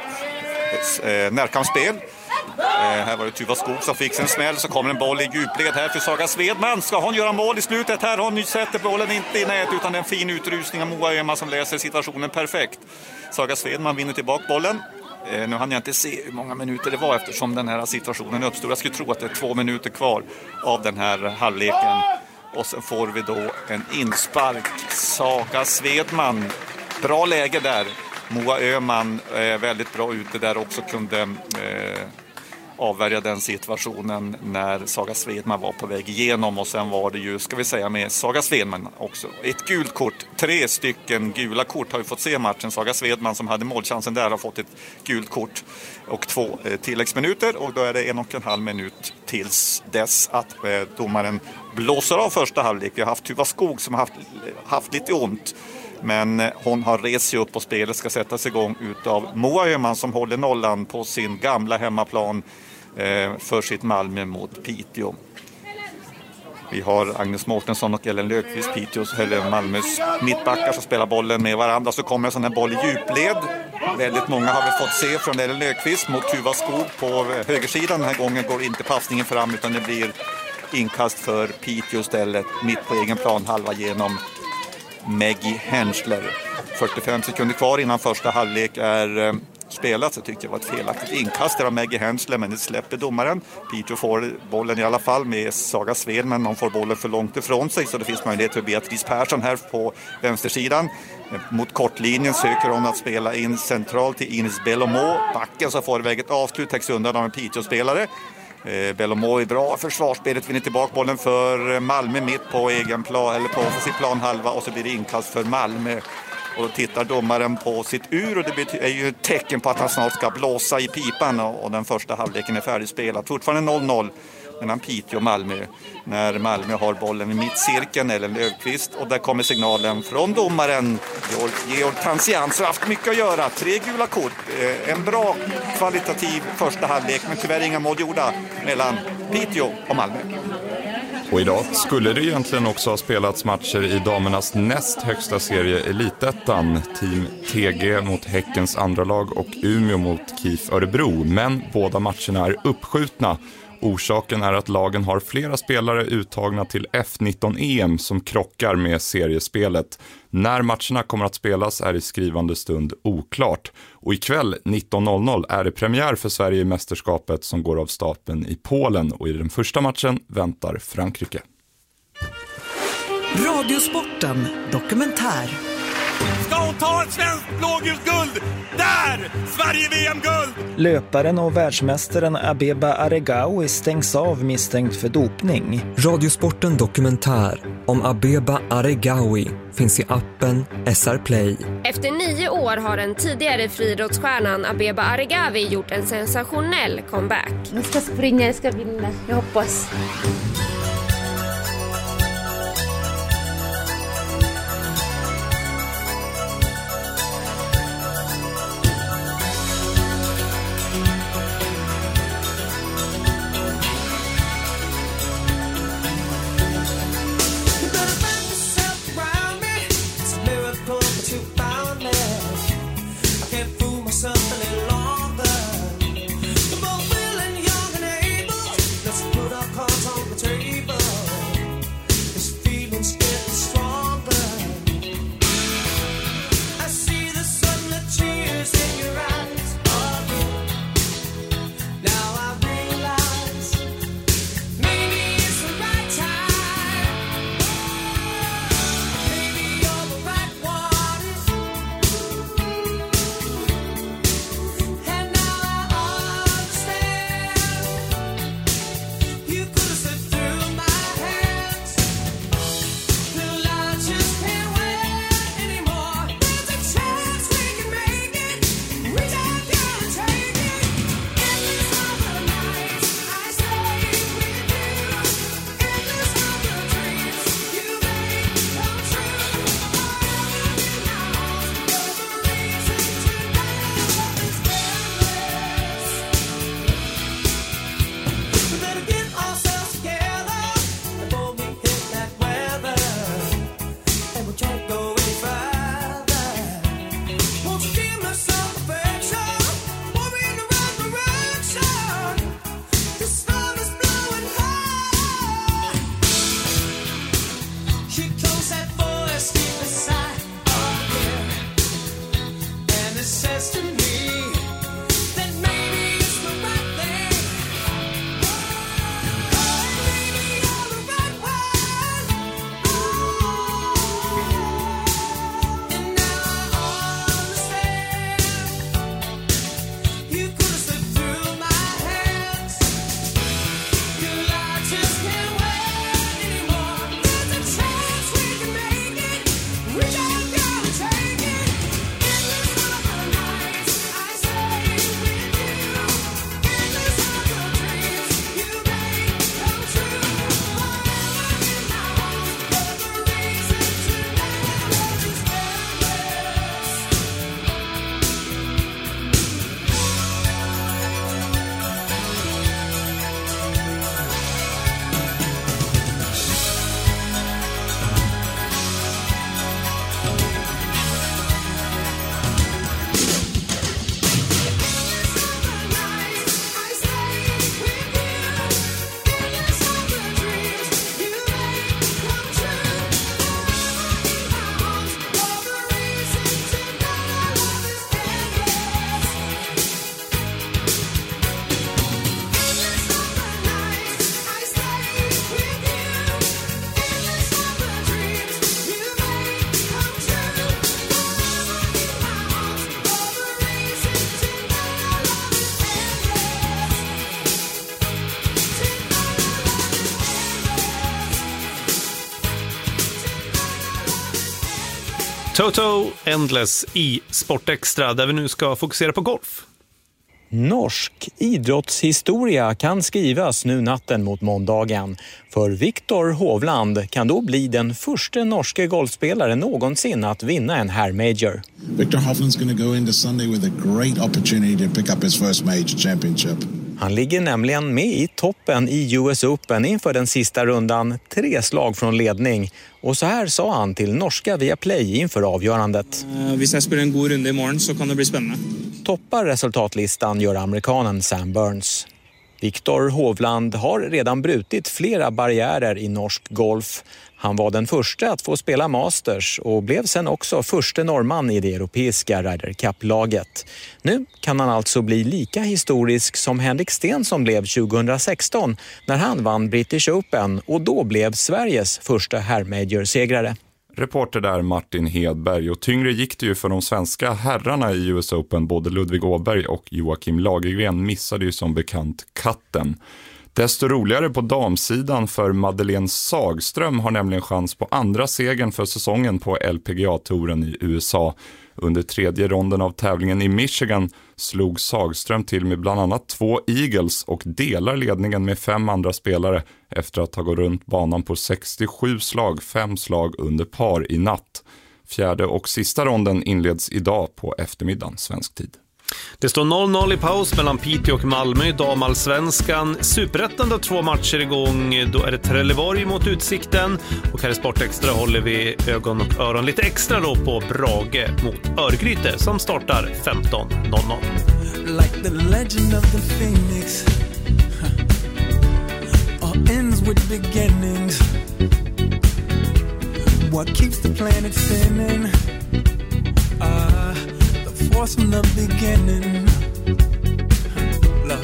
eh, närkampsspel. Eh, här var det Tuva Skog som fick en smäll. Så kommer en boll i djupled här för Saga Svedman. Ska hon göra mål i slutet? Här hon sätter bollen inte i nät utan en fin utrusning av Moa Öhman som läser situationen perfekt. Saga Svedman vinner tillbaka bollen. Eh, nu hann jag inte se hur många minuter det var eftersom den här situationen uppstod. Jag skulle tro att det är två minuter kvar av den här halvleken. Och sen får vi då en inspark. Saga Svedman. Bra läge där. Moa Öhman är väldigt bra ute där också, kunde eh, avvärja den situationen när Saga Svedman var på väg igenom. Och sen var det ju, ska vi säga, med Saga Svedman också ett gult kort. Tre stycken gula kort har vi fått se matchen. Saga Svedman som hade målchansen där har fått ett gult kort och två eh, tilläggsminuter. Och då är det en och en halv minut tills dess att eh, domaren blåser av första halvlek. Vi har haft Tuva Skog som har haft, haft lite ont. Men hon har rest sig upp och spelet ska sättas igång utav Moa Öhman som håller nollan på sin gamla hemmaplan eh, för sitt Malmö mot Piteå. Vi har Agnes Mårtensson och Ellen Löfqvist, Piteås, eller Malmös mittbackar som spelar bollen med varandra. Så kommer en sån här boll i djupled. Väldigt många har vi fått se från Ellen Löfqvist mot Tuva Skog på högersidan. Den här gången går inte passningen fram utan det blir inkast för Piteå istället. Mitt på egen plan, halva genom Maggie Henschler. fyrtiofem sekunder kvar innan första halvlek är eh, spelat. Så tyckte jag var ett felaktigt inkast av Maggie Henschler, men det släpper domaren. Piteå får bollen i alla fall med Saga Svedman. De får bollen för långt ifrån sig så det finns möjlighet för Beatrice Persson här på vänstersidan. Mot kortlinjen söker hon att spela in centralt till Ines Bellomo. Backen så får väg ett avslut, täcks undan av en Piteå-spelare. Eh, Bellomo är bra. Försvarsspelet vinner tillbaka bollen för Malmö mitt på egen plan, eller på sin plan halva, och så blir det inkast för Malmö. Och då tittar domaren på sitt ur och det är ju ett tecken på att han snart ska blåsa i pipan och, och den första halvleken är färdigspelad. Fortfarande noll noll mellan Piteå och Malmö när Malmö har bollen i mittcirkeln eller Löfqvist, och där kommer signalen från domaren Georg, Georg Tansian som har haft mycket att göra. Tre gula kort, eh, en bra kvalitativ första halvlek men tyvärr inga mål gjorda mellan Piteå och Malmö. Och idag skulle det egentligen också ha spelats matcher i damernas näst högsta serie Elitettan. Team T G mot Häckens andra lag och Umeå mot K I F Örebro. Men båda matcherna är uppskjutna. Orsaken är att lagen har flera spelare uttagna till F nitton E M som krockar med seriespelet. När matcherna kommer att spelas är i skrivande stund oklart. Och ikväll nitton noll noll är det premiär för Sverige i mästerskapet som går av stapeln i Polen. Och i den första matchen väntar Frankrike. Radiosporten dokumentär. Ska hon ta ett svenskt blågult guld? Där! Sverige V M-guld! Löparen och världsmästaren Abeba Aregawi stängs av misstänkt för dopning. Radiosporten dokumentär om Abeba Aregawi finns i appen S R Play. Efter nio år har den tidigare friidrottsstjärnan Abeba Aregawi gjort en sensationell comeback. Jag ska springa, jag ska vinna, jag hoppas. Toto Endless i Sportextra, där vi nu ska fokusera på golf. Norsk idrottshistoria kan skrivas nu natten mot måndagen. För Viktor Hovland kan då bli den första norska golfspelaren någonsin att vinna en herrmajor. Viktor Hovland's going to go into Sunday with a great opportunity to pick up his first major championship. Han ligger nämligen med i toppen i U S Open inför den sista rundan, tre slag från ledning. Och så här sa han till norska Viaplay inför avgörandet. Uh, hvis jag spelar en god runda imorgon så kan det bli spännande. Toppar resultatlistan gör amerikanen Sam Burns. Viktor Hovland har redan brutit flera barriärer i norsk golf. Han var den första att få spela Masters och blev sen också första norrman i det europeiska Ryder Cup-laget. Nu kan han alltså bli lika historisk som Henrik Stenson blev tjugohundrasexton när han vann British Open och då blev Sveriges första herrmajor-segrare. Reporter där Martin Hedberg, och tyngre gick det ju för de svenska herrarna i U S Open. Både Ludvig Åberg och Joakim Lagergren missade ju som bekant katten. Desto roligare på damsidan, för Madeleine Sagström har nämligen chans på andra segern för säsongen på L P G A-touren i U S A. Under tredje ronden av tävlingen i Michigan slog Sagström till med bland annat två eagles och delar ledningen med fem andra spelare efter att ha gått runt banan på sextiosju slag, fem slag under par i natt. Fjärde och sista ronden inleds idag på eftermiddagen svensk tid. Det står noll noll i paus mellan Piteå och Malmö i damallsvenskan. Superettan då två matcher igång. Då är det Trelleborg mot Utsikten. Och här i Sportextra håller vi ögon och öron lite extra då på Brage mot Örgryte som startar femton noll noll. Like the legend of the phoenix, huh. All ends with beginnings. What keeps the planet spinning? Uh, the force from the beginning. Love.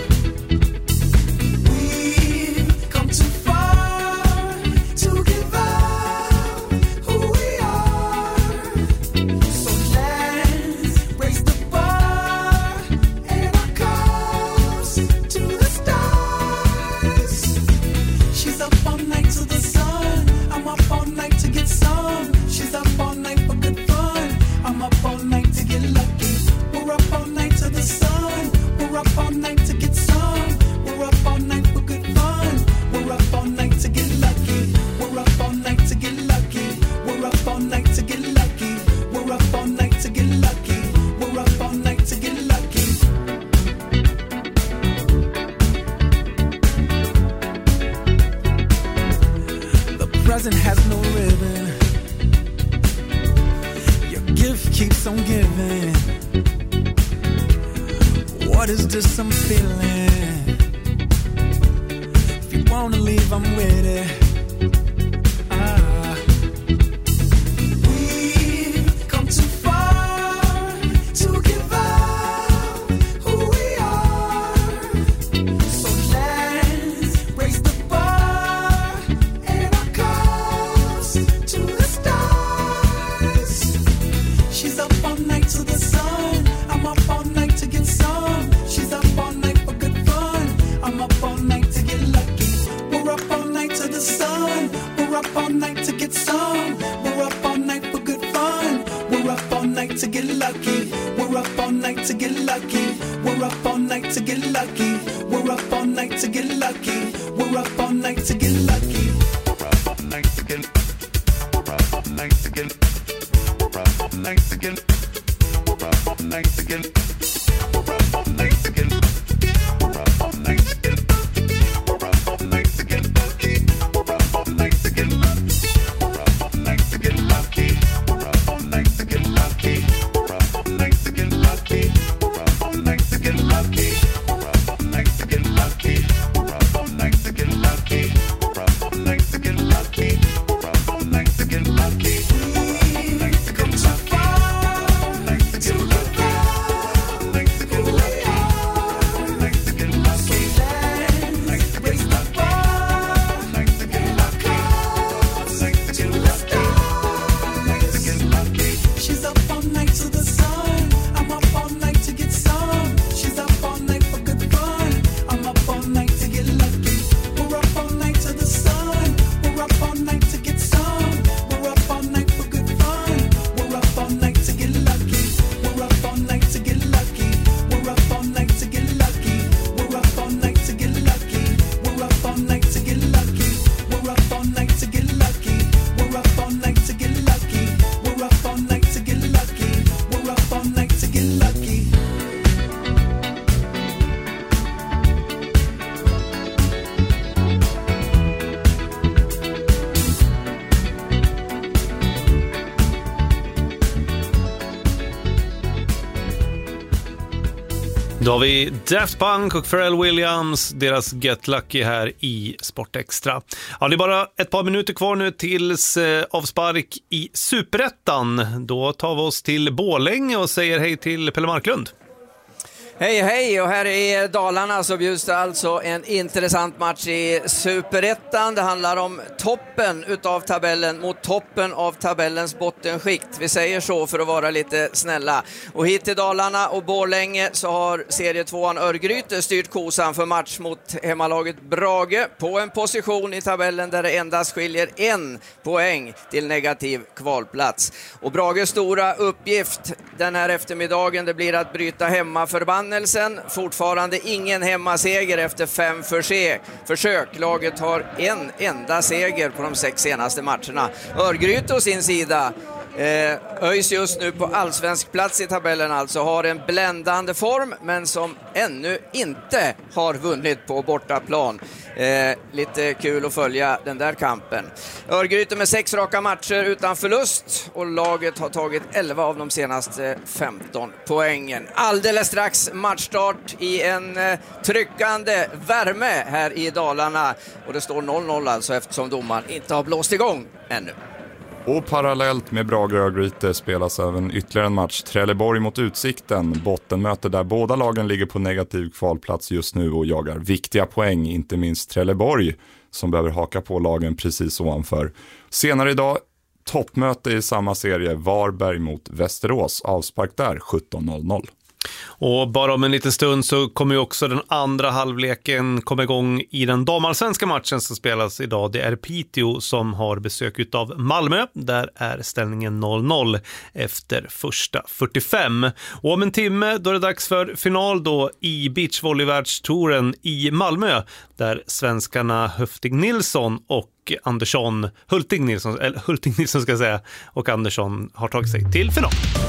We've come too far to give up who we are. So let's raise the bar and our cups to the stars. She's up all night to the sun. I'm up all night to get some. She's up all night for good fun. I'm up all night to get lucky. We're up all night to the sun. We're up all night to get some. We're up all night for good fun. We're up all night to get lucky. We're up all night to get lucky. We're up all night to get lucky. We're up all night to get lucky. We're up all night to get lucky. The present has no ribbon. Your gift keeps on giving. What is this I'm feeling? If you wanna leave, I'm with it. Ah. We've come too far to give up who we are. So let's raise the bar and our cups to the stars. She's up all night to the sun. I'm up all night to get some. She's up all night for good fun. I'm up all night to get lucky. We're up all night to the sun. We're up all night to get some. We're up all night for good fun. We're up all night to get lucky. We're up all night to get lucky. We're up all night to get lucky. We're up all night to get lucky. We're up all night to get lucky. We're up all night to get. We're up all night to get. We're up all night to get. We're up all night to get. We're up all night to get. We're up all night to get. We're up all night to get lucky. We're up all night to get lucky. We're up all night to get lucky. We're up all night to get lucky. We're up all night to get lucky. We're up all night to get lucky. We're up all night to get lucky. We're up all night to get lucky. We're up all night to get lucky. We're up all night to get lucky. We've come too far to give up who we are. Då har vi Daft Punk och Pharrell Williams, deras Get Lucky här i Sportextra. Ja, det är bara ett par minuter kvar nu tills eh, avspark i Superettan. Då tar vi oss till Borlänge och säger hej till Pelle Marklund. Hej hej, och här i Dalarna så bjuds det alltså en intressant match i Superettan. Det handlar om toppen utav tabellen mot toppen av tabellens bottenskikt. Vi säger så för att vara lite snälla. Och hit till Dalarna och Borlänge så har serietvåan Örgryte styrt kosan för match mot hemmalaget Brage på en position i tabellen där det endast skiljer en poäng till negativ kvalplats. Och Brages stora uppgift den här eftermiddagen, det blir att bryta hemmaförband. Fortfarande ingen hemmaseger efter fem försök. Laget har en enda seger på de sex senaste matcherna. Örgryte å sin sida eh, höjs just nu på allsvensk plats i tabellen, alltså har en bländande form men som ännu inte har vunnit på bortaplan. Eh, lite kul att följa den där kampen. Örgryte med sex raka matcher utan förlust och laget har tagit elva av de senaste femton poängen. Alldeles strax matchstart i en eh, tryckande värme här i Dalarna och det står noll noll alltså eftersom domaren inte har blåst igång ännu. Och parallellt med Brage och Örgryte spelas även ytterligare en match. Trelleborg mot Utsikten, bottenmöte där båda lagen ligger på negativ kvalplats just nu och jagar viktiga poäng, inte minst Trelleborg som behöver haka på lagen precis ovanför. Senare idag, toppmöte i samma serie, Varberg mot Västerås, avspark där sjutton noll noll. Och bara om en liten stund så kommer ju också den andra halvleken komma igång i den damallsvenska matchen som spelas idag. Det är Piteå som har besök av Malmö. Där är ställningen noll noll efter första fyrtiofem. Och om en timme då är det dags för final då i beachvolleyvärldstouren i Malmö. Där svenskarna Höftig Nilsson och Andersson, Hultig Nilsson, eller Hultig Nilsson ska jag säga, och Andersson har tagit sig till final.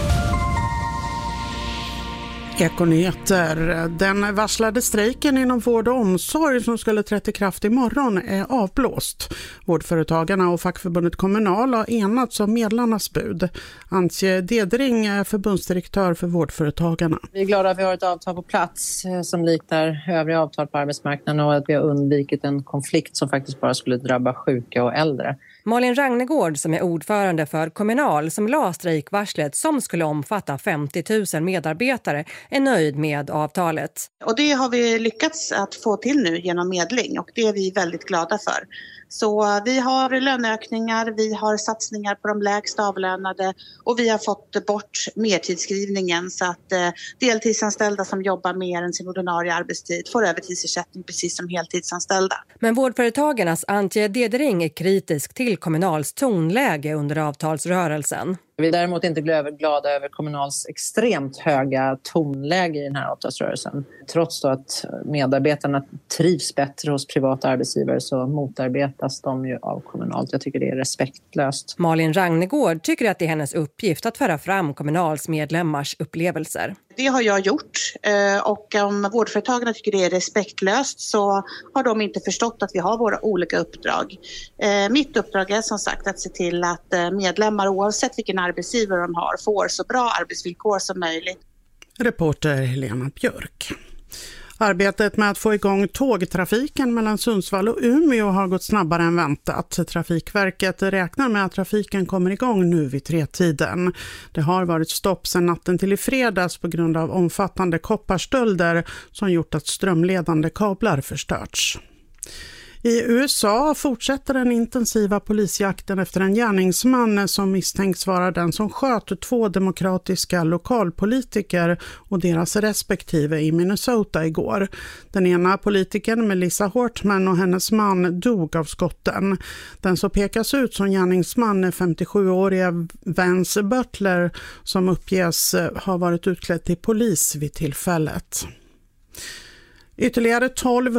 Ekonyheter. Den varslade strejken inom vård och omsorg som skulle träda i kraft imorgon är avblåst. Vårdföretagarna och fackförbundet Kommunal har enats om medlarnas bud. Antje Dedring är förbundsdirektör för Vårdföretagarna. Vi är glada att vi har ett avtal på plats som liknar övriga avtal på arbetsmarknaden och att vi har undvikit en konflikt som faktiskt bara skulle drabba sjuka och äldre. Malin Ragnegård som är ordförande för Kommunal som la strejkvarslet som skulle omfatta femtio tusen medarbetare är nöjd med avtalet. Och det har vi lyckats att få till nu genom medling och det är vi väldigt glada för. Så vi har löneökningar, vi har satsningar på de lägst avlönade och vi har fått bort mertidsskrivningen så att eh, deltidsanställda som jobbar mer än sin ordinarie arbetstid får övertidsersättning precis som heltidsanställda. Men Vårdföretagarnas Antje Dedering är kritisk till Kommunals tonläge under avtalsrörelsen. Vi är däremot inte glada över Kommunals extremt höga tonläge i den här avtalsrörelsen. Trots då att medarbetarna trivs bättre hos privata arbetsgivare så motarbetas de ju av Kommunalt. Jag tycker det är respektlöst. Malin Ragnegård tycker att det är hennes uppgift att föra fram Kommunals medlemmars upplevelser. Det har jag gjort och om vårdföretagarna tycker det är respektlöst så har de inte förstått att vi har våra olika uppdrag. Mitt uppdrag är som sagt att se till att medlemmar oavsett vilken arbetsgivare de har får så bra arbetsvillkor som möjligt. Reporter Helena Björk. Arbetet med att få igång tågtrafiken mellan Sundsvall och Umeå har gått snabbare än väntat. Trafikverket räknar med att trafiken kommer igång nu vid tretiden. Det har varit stopp sedan natten till i fredags på grund av omfattande kopparstölder som gjort att strömledande kablar förstörts. I U S A fortsätter den intensiva polisjakten efter en gärningsman som misstänks vara den som sköt två demokratiska lokalpolitiker och deras respektive i Minnesota igår. Den ena politikern Melissa Hortman och hennes man dog av skotten. Den som pekas ut som gärningsman är femtiosjuåriga Vance Butler som uppges ha varit utklädd till polis vid tillfället. Ytterligare tolv